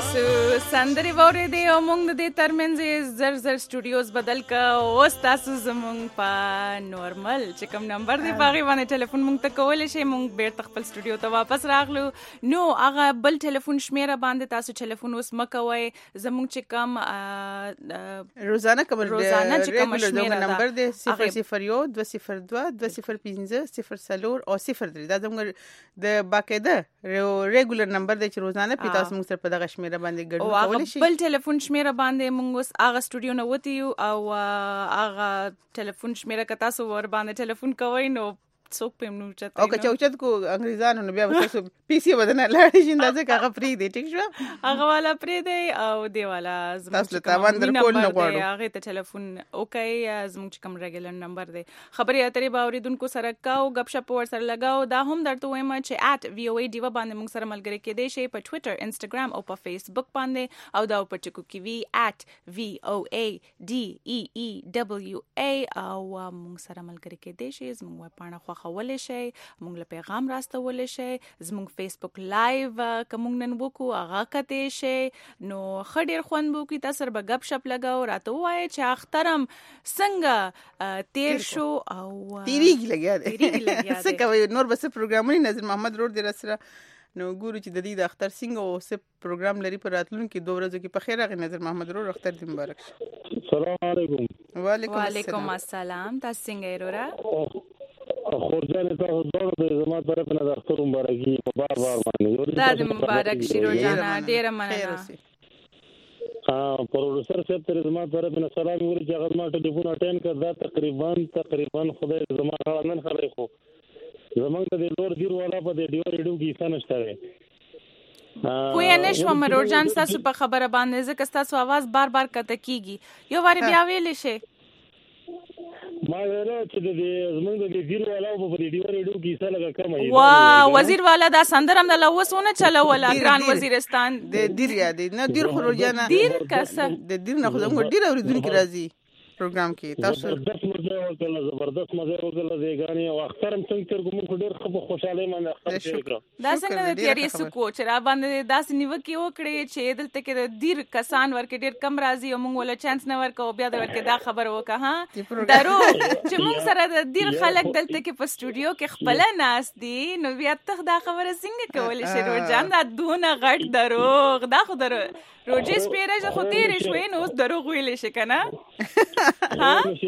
تاسو سندري ووري دی او موږ د دې ترمنځ زر زر سټوډیوز بدل کا او تاسو زموږ په نورمال چې کوم نمبر دی باغی باندې ټلیفون موږ ته کولای شي موږ بیرته خپل سټوډیو ته واپس راغلو نو هغه بل ټلیفون شمیره باندې تاسو ټلیفون اوس مکوي زموږ چې کوم روزانه کوم روزانه چې کوم شمیره نمبر دی صفر صفر یو دو صفر دو دو صفر پنځه صفر څلور او صفر درې دا زموږ د باقاعده ریګولر نمبر دی چې روزانه په تاسو موږ سره په دغه شمیره باندې ګډون کولای شي بل ټلیفون شمیره باندې موږ اوس هغه سټوډیو نه وتی او هغه ټلیفون شمیره که تاسو ور باندې ټلیفون کوئ نو څوک په منو چته او که چوچت کو انګریزانو نو بیا تاسو پی سی بدنه لاړ شي اندازه هغه فری دی ټیک شو هغه والا فری دی او دی والا تاسو ته باندې کول نه غواړو هغه ته ټلیفون اوکي زموږ کوم ریګولر نمبر دی خبري اترې باوریدونکو سره کاو غب شپ ور سره لگاو دا هم درته وایم چې ات وی او ای دیوا باندې موږ سره ملګری کې دی شي په ټوئیټر انستګرام او په فیسبوک باندې او دا په ټکو کې وی ات وی او ای ډي ای ای دبليو ای او موږ سره ملګری کې دی شي زموږ پاڼه خو خولې شي موږ له پیغام راستولې شي زموږ فیسبوک لایو کوم نن وکو هغه کته شي نو خډیر خوان بو کی تاسو به غب شپ لگاو راته وای چې اخترم څنګه تیر شو او تیریږي لګیا دی څه کوي نور بس پروګرامونه نظر محمد روډ دی سره نو ګورو چې د دې د اختر څنګه او سپ پروګرام لري پر راتلونکي دوه ورځې کې په خیر غي نظر محمد روډ اختر دې مبارک شه السلام علیکم وعلیکم السلام تاسو څنګه یې رورا خورجان تاسو زړه د زمات طرف نه د اختر مبارکي په بار بار باندې دا د مبارک شي روزانه ډیره مننه ها پروفیسور صاحب ته زمات طرف نه سلام ورته چې هغه ما ټلیفون اټین کړ دا تقریبا تقریبا خدای زما غاړه نن خبرې خو زمونږ د لور ډیر والا په دې ډیو ریډیو کې څه نشته کوی نه شو مرور جان تاسو په خبره باندې ځکه تاسو आवाज بار بار کته کیږي یو واری بیا ویل شي ما ویل چې د زمونږ د ډیر والا په دې ډیو ریډیو کې څه لګا کم ای وا وزیر والا دا سندرم د لوسونه چلولا ګران وزیرستان د ډیر یاد نه ډیر خروجانه ډیر کسه د ډیر نه خو زموږ ډیر اوریدونکو راځي پروګرام کې تاسو زبردست مزه وکړه زبردست مزه وکړه د غاني او اخترم څنګه تر کوم ډیر خو خوشاله مانه اختر وکړه دا څنګه د تیاری سکو چې را باندې داس نیوکي وکړي چې دلته کې د ډیر کسان ورکه ډیر کم راځي او موږ ولا چانس نه ورکو بیا د ورکه دا خبر وکه ها درو چې موږ سره د ډیر خلک دلته کې په سټوډیو کې خپل ناس دي نو بیا ته دا خبره څنګه کولای شي روزان دا دونه غټ دروغ دا خو درو روجس پیرج خو تیر شوي نو دروغ ویل شي کنه ها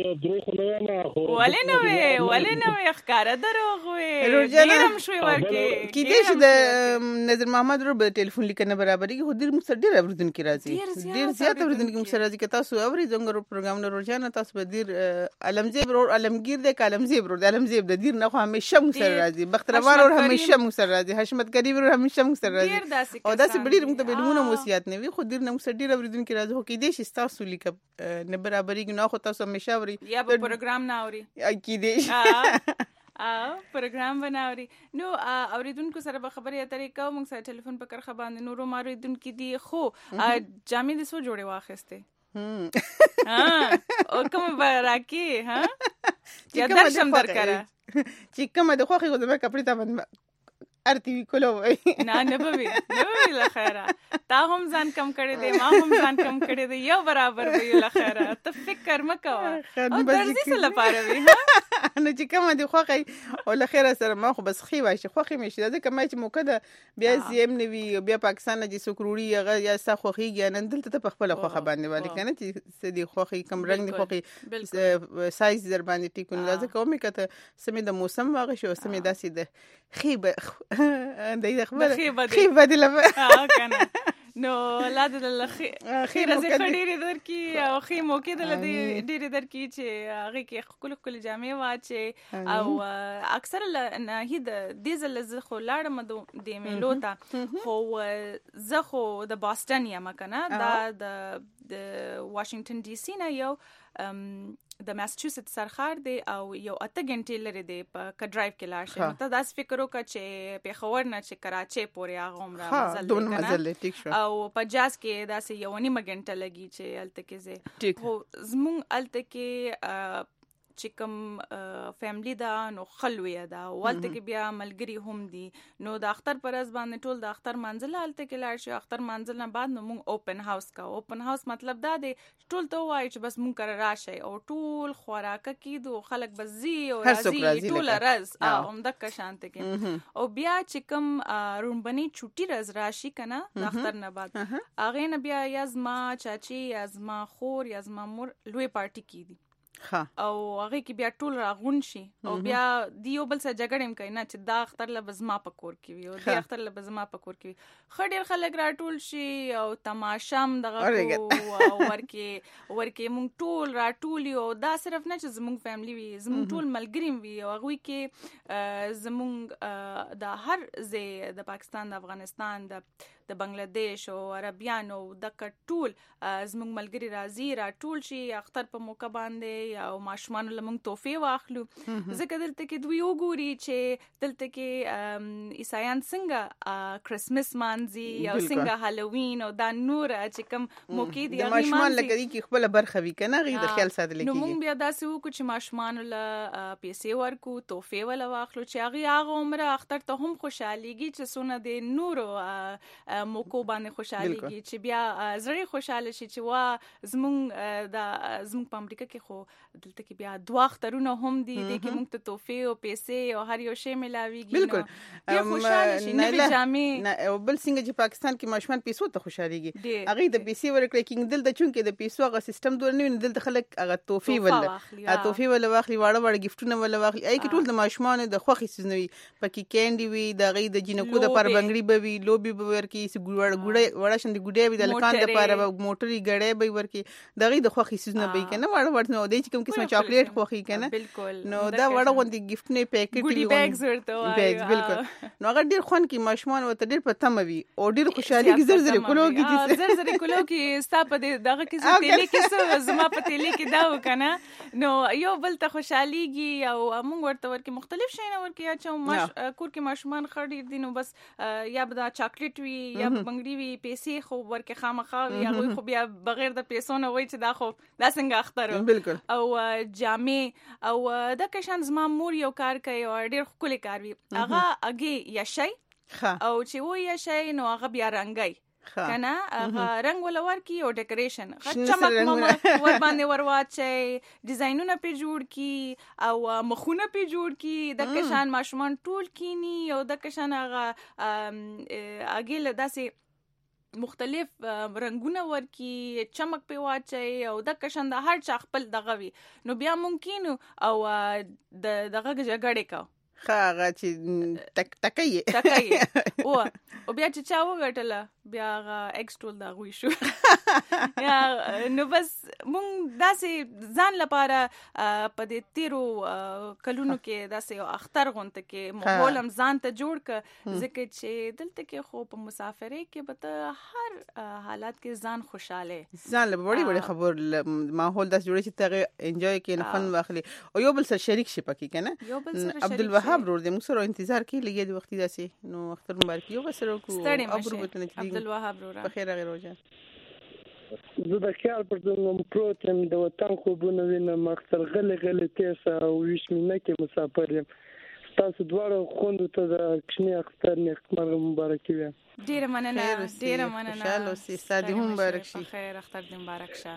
ولې نو وی ولې نو وی ښکارا دروغ وی ډیرم شوي ورکه کې دې چې د نظر محمد رو په ټلیفون لیکنه برابرۍ کې خو ډیر موږ سره ډیر اوریدونکو راځي ډیر زیات اوریدونکو موږ سره راځي که تاسو اوري زنګ پروګرام نه روزانه تاسو به ډیر علمزیب رو علمگیر د علمزیب رو د علمزیب د ډیر نه خو همیشه موږ سره راځي بختروان رو همیشه موږ سره راځي حشمت کریم رو همیشه موږ سره راځي او دا چې ډیر موږ ته بدونه موسیات نه وي خو ډیر نه موږ ډیر اوریدونکو راځي خو کې دې چې تاسو لیک نه برابرۍ نه خو تاسو همیشه اوري یا په پروګرام نه اوري کې دې او پروګرام بناوري نو اوریدونکو سره به خبرې اترې کوم موږ سره ټلیفون په کرخه باندې نورو ماریدونکو دي خو جامې د سو جوړې واخسته ها او کوم براکی ها یا درشم درکره چې کوم د خوخي غو د کپړې ته باندې ارتي کولو نه نه به نه به لخيره تا هم ځان کم کړی دی ما هم ځان کم کړی دی یو برابر به لخيره ته فکر مکوه او درځي څه لپاره وي نه چې کوم دی خوخي او لخيره سره ما خو بس خي وای شي خوخي مې شي ځکه ما چې موکده بیا زیم نوي بیا پاکستان نه چې سکروړي هغه یا سا خوخيږي نن دلته په خپل خوخه باندې والی کنه چې سدي خوخي کم رنگ دی خوخي سایز در باندې ټیکون لازم کوم کته سمې د موسم واغ شو سمې داسې د خيبه دای خبره خيبه دی لبه ها کنه نو لا د لخي خیره زه خډيري درکې او خې موکې د لدې ډېرې درکې چې هغه کې خپل خپل جامې واچي او اکثر نه هي د دیزل ز خو لاړم د میلوتا خو زه خو د بوسټن یم کنه دا د واشنگټن ډي سي نه یو د ماسچوسټ سرخار دی او یو اته غنټې لري دی په ک ډرایو کې لاړ شي مته داس فکر وکړه چې په خبر نه چې کراچي پورې هغه عمره مزل کنه او په جاز کې داسې یو نیمه غنټه لګي چې الته کې زه خو زمون الته کې چې کوم فیملی دا نو خلوی دا ولته کې بیا ملګری هم دي نو د اختر پرز باندې ټول د اختر منزل حالت کې لاړ شي اختر منزل نه بعد نو موږ اوپن هاوس کا اوپن هاوس مطلب دا دی ټول ته وایي چې بس موږ کر راشي او ټول خوراکه کیدو خلک بس زی او راځي ټول راز هم د کشانت کې او بیا چې کوم رومبني چوټي راز راشي کنه د اختر نه بعد اغه نه بیا یزما چاچی یزما خور یزما مور لوی پارټي کیدی او هغه کې بیا ټول راغون شي او بیا دیو بل سره جګړم کوي نه چې دا اختر لبزما پکور کی وي او دا اختر لبزما پکور کی خډیر خلک راټول شي او تماشام دغه او ورکه ورکه مونږ ټول راټول یو دا صرف نه چې زمونږ فیملی وي زمونږ ټول ملګری وي او هغه کې زمونږ د هر ځای د پاکستان د افغانستان د د بنگلاديش او عربیانو د کټول زمونږ ملګری راځي راټول شي اختر په موقع باندې او ماشومان لمونږ توفه واخلو ځکه دلته کې دوی وګوري چې دلته کې عیسایان څنګه کرسمس مانځي او څنګه هالووین او دا نور چې کوم موقع دی د ماشومان لکه دي کې خپل برخه وی کنه غي د خیال ساتل کیږي نو مونږ بیا داسې وکړو چې ماشومان له پیسې ورکو توفه ولا واخلو چې هغه هغه عمره اختر ته هم خوشاليږي چې سونه د نورو موکو باندې خوشاليږي چې بیا زړه خوشاله شي چې وا زمونږ د زمونږ په امریکا کې خو دلته کې بیا دوه اخترونه هم دي د کې موږ ته توفه او پیسې او هر یو شی ملاويږي بالکل بیا خوشاله شي نه جامې نه او بل څنګه چې پاکستان کې ماشومان پیسو ته خوشاليږي هغه د پیسې ورکړي کې دلته چونکې د پیسو هغه سیستم دور نه دلته خلک هغه توفه ولا توفه ولا واخلي واړه واړه گیفټونه ولا واخلي اې کې ټول د ماشومان د خوخي سيزنوي پکې کینډي وي د غي د جنکو د پر بنگړي به وي لوبي به ورکی سی ګوړ ګوړې وړه شند ګډې وي د لکان د پر موټري ګړې به ورکی د غي د خوخي سيزنه به کنه وړه وړه نو د چې کوم قسمه چاکلیټ خوخي کنه نو دا وړه وندي گیفټ نه پیکټ ګډي بیگز ورته بیگز بالکل نو هغه ډیر خون کې ماشومان وته ډیر په تم وي او ډیر خوشحالي کې زر زر کولو کې زر زر کولو کې ستا په دغه کې څه تیلې کې څه زما په تیلې کې دا وکنه نو یو بل ته خوشحاليږي او موږ ورته ورکه مختلف شي نه ورکه چې ماش کور کې ماشومان خړ دي نو بس یا به دا چاکلیټ وي یا بنگړي وي پیسې خو ورکه خامخا یا خو بیا بغیر د پیسو نه وای چې دا خو دا څنګه اختر بالکل او جامې او د کشان زما مور یو کار کوي او ډیر خولي کار وي هغه اگې یا شي او چې و یا شي نو هغه بیا رنگي کنه هغه رنگ ولور کی او ډیکوریشن چمک ممک ور باندې ورواچي ډیزاینونه په جوړ کی او مخونه په جوړ کی د کشان ماشومان ټول کینی او د کشان هغه اگې له داسې مختلف رنگونه ورکی چمک په واچي او د کشان د هر چا خپل دغه وی نو بیا ممکن او د دغه جګړه کا خاغه چې تک تکي تکي او او بیا چې چا وګټله بیا غا ایکسټول دا غوي شو یا نو بس مونږ داسې ځان لپاره په دې تیرو کلونو کې داسې اختر غونته کې ماحول هم ځان ته جوړ ک ځکه چې دلته کې خو په مسافرۍ کې به هر حالات کې ځان خوشاله ځان له وړي وړي خبر ماحول داس جوړ چې ته انجوای کې نه فن واخلي او یو بل سره شریک شي پکې کنه عبد الوهاب ور دې موږ سره انتظار کې لګي د وخت داسې نو اختر مبارک یو بسره کو ابرو بتنه عبد الوهاب ورا بخیر غیر روزه زه د خیال پر دغه پروتین د وطن خوبونه وینم اکثر غلې غلې تیسه او وشمنه کې مسافر یم تاسو دواړو خوندو ته د کښنی اختر نیکمرغه مبارک وي ډیر مننه ډیر مننه خوشاله اوسئ ستاسو هم مبارک شي خیر اختر دې مبارک شه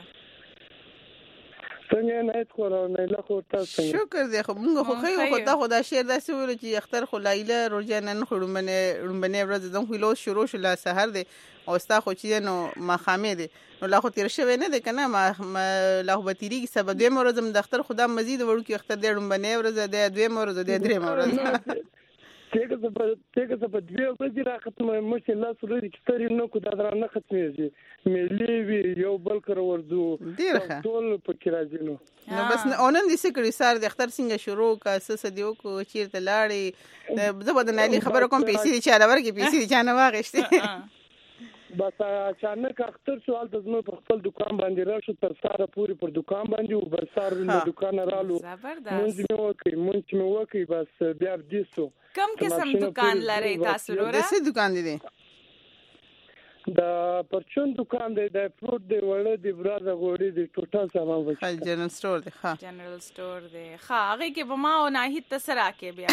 څنګه نه خورو نه له خو تاسو شکر دې خو موږ خو خو خو دا خدا شیر داسې ویل چې اختر خو لایله روزه نن خړو منه رومبنه ورځ دم خو لو شروع شو لا سحر دی او ستا خو چې نو ما خامې دی نو لا خو تیر شوی نه دی کنه ما لا خو بتیری کې سبب دوی مرزم د اختر خدا مزید وړو کې اختر دی رومبنه ورځ دی دوی مرزه دی درې مرزه څنګه په څنګه په دوی ورځې راختمه مشه الله سره چې ترې نو کو دا درنه ختمېږي ملي وی یو بل کر ورځو ټول په کې راځي نو نو بس اونن دې سکري سار د اختر څنګه شروع کا سس دیو کو چیرته لاړې زه به د نالي خبره کوم پیسې چې چا ورګي پیسې چې نه واغښتې بس اچانک اختر سوال د زمو په خپل دکان باندې راشو تر ساره پوری پر دکان باندې او بل سار له دکان رالو مونږ مې وکي مونږ مې وکي بس بیا دې سو کم قسم دکان لري تاسو ورته د څه دکان دي د پرچون دکان دی د فروټ دی وړه دی براده غوړي دی ټوټل سامان وچ خل جنرال سٹور دی ها جنرال سٹور دی ها هغه کې به ما او ناهید تسرا کې بیا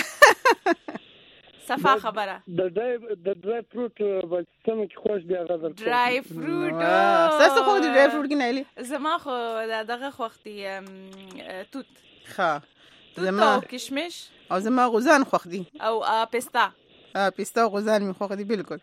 صفه خبره د ډرای د ډرای فروټ سم کې خوش دی هغه ډرای فروټ تاسو خو د ډرای فروټ کې نه لې زما خو دغه خوختي توت ها زما کشمش او زما غوزان خوخدي او پستا ا پستا غوزان می خوخدي بالکل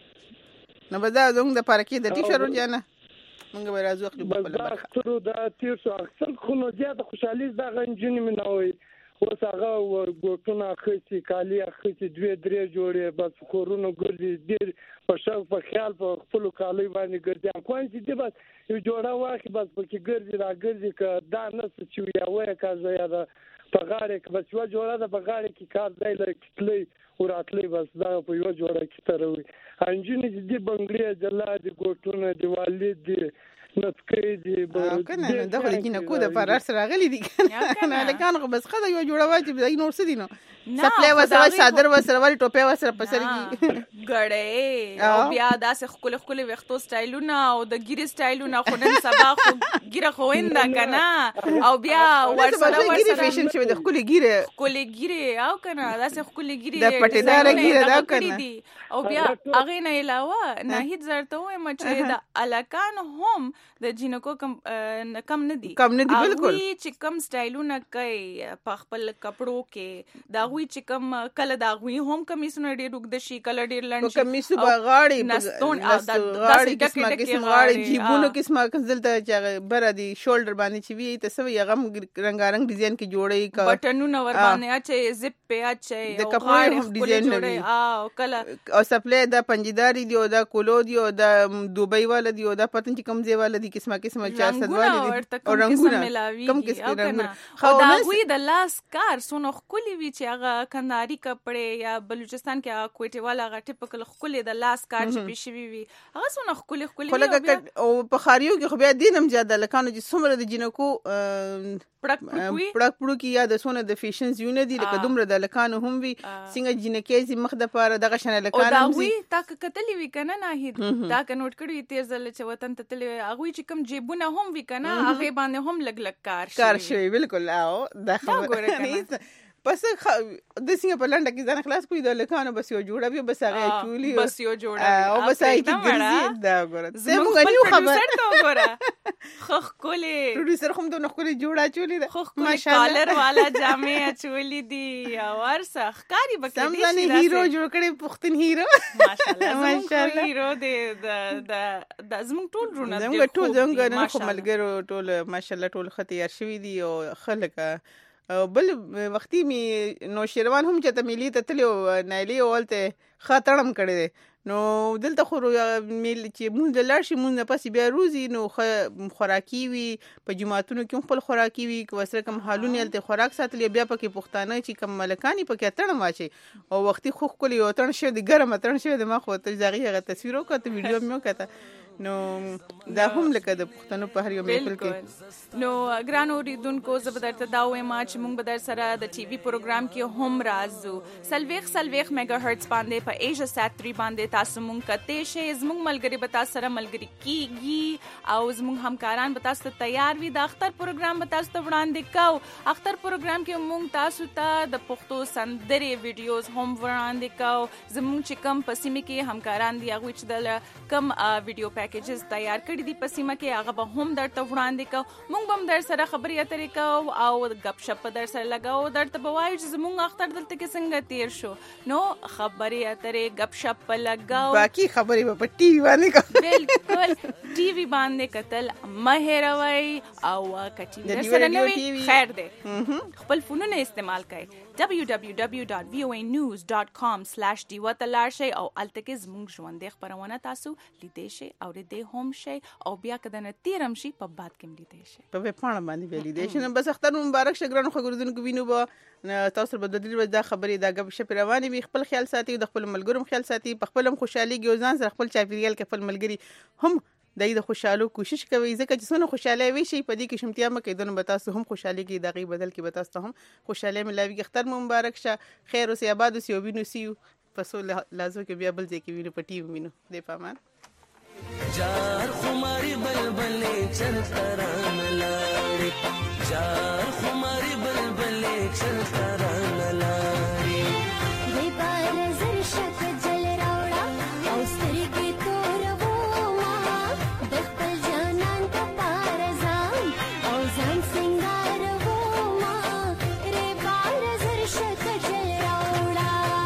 نو بدا زنګ د پارکی د ټی شرو جانا مونږ به راځو خپل بل اکثر د تیر شو اکثر خو نو زیات خوشحالي دا غنجن منوي اوس هغه ورګوټونه خسي کالی خسي دوی درې جوړې بس کورونو ګرځي ډېر په شاو په خیال په خپل کالی باندې ګرځي کوم چې دی بس یو جوړه واخی بس په کې ګرځي را ګرځي ک دا نس چې یا وای کا زیا دا په غاړه کې بس یو جوړه د په غاړه کې کار دی لکه وراتلی بس دا په یو جوړه کې تروي انجینې دې بنگړي جلا دي ګوټونه دی والد دي نسکې دي کنه دغه دې نه کو د فرار سره غلي دي کنه لکه نو بس خدای یو جوړه واجب دی نور څه دي نو سپلې وسره صادر وسره والی ټوپه وسره پسرګي غړې او بیا داسې خپل خپل وختو سټایلونه او د ګیری سټایلونه خو نن سبا خو ګیره خویندا کنه او بیا ورسره ورسره فیشن شوی د خپل ګیره خپل ګیره او کنه داسې خپل ګیره د پټیدار ګیره دا کنه او بیا هغه نه علاوه ناهید زرته وایم چې د الکان هم د جینکو کم کم نه دي کم نه دي بالکل چې کم سټایلونه کوي په خپل کپړو کې دا وی چې کم کله دا وی هم کمیسونه ډېر وګد شي کله ډېر لنډ شي کمیسو باغاړي نستون غاړي قسمه قسم غاړي جيبونو قسمه کنزلته چې بر دي شولډر باندې چې وی ته سوي هغه رنگارنګ ډیزاین کې جوړي کا بټنونه ور باندې اچي زپ په اچي د کپړو هم ډیزاین لري او کله او سپلې د پنجداري دی او د کولو دی او د دوبۍ والا دی او د پتن چې کم ځای والا دی قسمه قسمه چا سدوالي دي او رنگونه کم قسم رنگونه خو دا وی د لاس کار سونو خولي وی چې هغه کنداري کپڑے یا بلوچستان کې کوټه والا هغه ټیپیکل خولي د لاس کار چې پېښوي وي هغه سونو خولي خولي او په خاریو کې خو بیا دینم زیاده لکانو چې څومره د جنکو پړک پړکوي پړک پړو کې یا د سونه د فیشنز یونه دي لکه دومره د لکانو هم وي څنګه جنکې زی مخ د پاره دغه شنه لکانو او دا وی تا کتلی وی کنه ناهید دا ک نوٹ کړی تیر ځل چې وطن ته تللی هغه چې کوم جیبونه هم وی کنه هغه باندې هم لګ لګ کار شي کار شي بالکل او دا خبره پس د څنګه په لنډه کې ځان خلاص کوی د لکانو بس یو جوړه به بس هغه چولی بس یو جوړه او بس هغه کې ګرځي دا ګوره زموږ نیو خبر خخ کولی پروډوسر هم د نخولي جوړه چولی ده خخ کولی کالر والا جامې چولی دي او ورسه ښکاری بکې دي سمځنی هیرو جوړ کړي پختن هیرو ماشاءالله ماشاءالله هیرو دې د د زموږ ټول رونه زموږ ټول زموږ نه خو ملګرو ټول ماشاءالله ټول ختیار شوی دي او خلک بل وختي می نو شیروان هم چې ته ملي ته تلو نایلی اولته خاطرم کړي نو دلته خو مل چې مونږ لاړ شي مونږ پسې بیا روزي نو خوراکي وي په جماعتونو کې خپل خوراکي وي وسره کوم حالونه الته خوراک ساتل بیا پکې پښتانه چې کوم ملکانی پکې تړم واچي او وختي خو خپل یو تړن شه د ګرم تړن شه د ما خو ته ځاغي هغه تصویرو کته ویډیو مې وکړه نو دا هم لکه د پښتنو په هر یو میکل کې نو ګران اوریدونکو زبردست دا وې ما چې موږ به در سره د ټي وي پروګرام کې هم راځو سلويخ سلويخ میگا هرتز باندې په ایشیا سات تhree باندې تاسو مونږ کته شي زموږ ملګری به تاسو سره ملګری کیږي او زموږ همکاران به تاسو تیار وي د اختر پروګرام به تاسو ته وړاندې کوو اختر پروګرام کې مونږ تاسو ته د پښتو سندري ویډیوز هم وړاندې کوو زموږ چې کم پسیمه کې همکاران دي هغه چې د کم ویډیو پیکیجز تیار کړی دي پسیمه کې هغه به هم درته وړاندې کوو مونږ هم در سره خبرې اترې کوو او غپ شپ در سره لګاو درته به وایو چې زموږ اختر دلته کې څنګه تیر شو نو خبرې اترې غپ شپ لګاو باقي خبرې په ټي وي باندې کوو بالکل ټي وي باندې کتل مهروي او کټي در سره نوې خیر دی خپل فونونه استعمال کړئ double-u double-u double-u dot v o a news dot com slash diva تلار شي او الته کې زموږ ژوند خبرونه تاسو لیدئ شي او دې هم شي او بیا کدن تیرم شي په بعد کې لیدئ شي په پاڼه باندې ویلې دي چې بس اختر مبارک شه ګرانو خبرونه وینو به تاسو به د دې دا خبرې دا غب شپ رواني وي خپل خیال ساتي د خپل ملګرو خیال ساتي په خپل خوشحالي کې ځان سره خپل چاپیریال کې خپل ملګری هم دای د خوشاله کوشش کوي ځکه چې څونه خوشاله وي شي په دې کې شمتیا مکه دونه به تاسو هم خوشاله کې دغه بدل کې به تاسو هم خوشاله ملاوي اختر مبارک شه خیر او سي آباد او سي وینو سي پسو لازم کې بیا بل ځای کې وینو پټي وینو دې پامان جار خماري بلبلې چرته رانه لاړې جار خماري بلبلې چرته رانه لاړې دې بار زر شک جل راوړه او سترګې تورو ما د خپل جانان ته پار ځان او ځان سنگار وو ما دې بار زر شک جل راوړه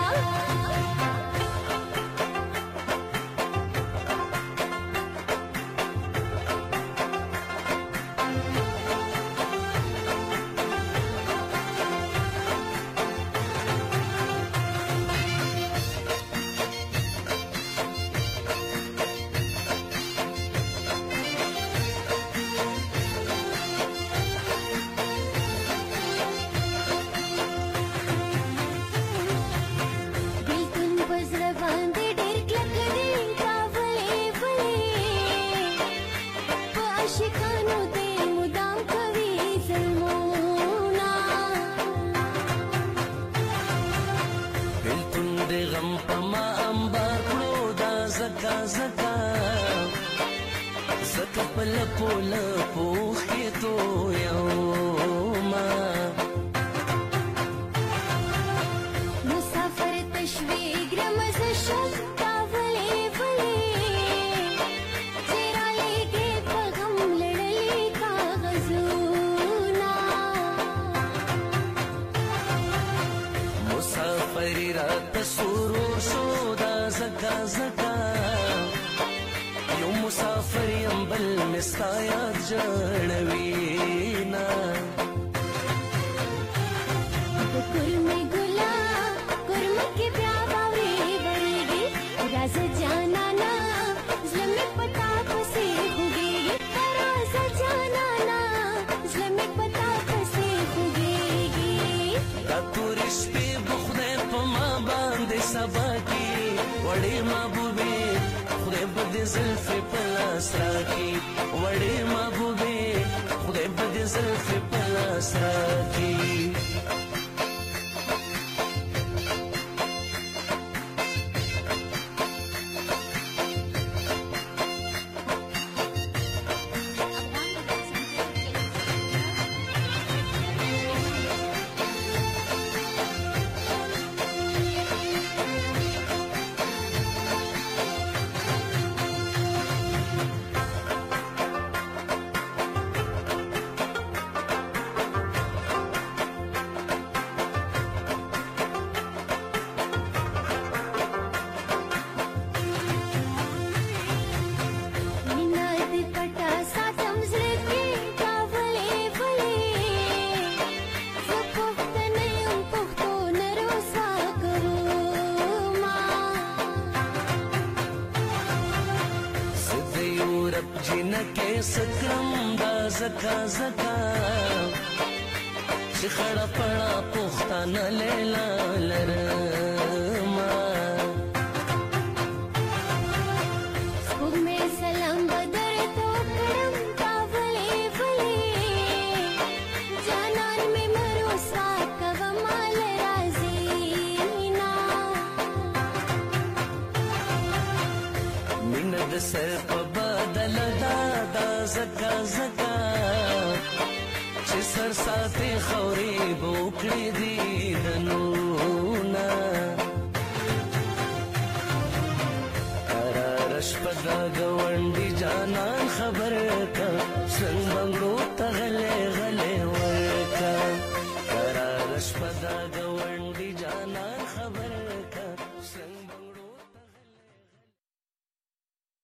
لپو لپو خیتو یوما مسافر تشویق رمز شب تاولی ولی تیرا لے پغم لڑلی کاغذونا مسافری رات سرور سودا زکا زکا مسافر یم بل مستا یاد جړوینا د کورمه ګلا کورمه کې بیا باورې وړيږي راز جانا نا زلمه پتا پسې خوږيږي راز جانا نا زلمه پتا پسې خوږيږي دا تورش په بخده په ما باندې سبا کې وړې محبوبې خدای بد زلفې په لاس راکړي وړې محبوبې خدای بد زلفې په لاس راکړي زکا زکا چې خړه پړه پښتانه لیلا لرما سپوږمۍ سلام بدر تو کړم تاولې ولې جانان مې مروسا کوما لرازینا مين د سر په بدل دا دا زکا زکا چې سر ساتي خوري بوکړي دي دنونا قرار شپدا غونډي جانان خبر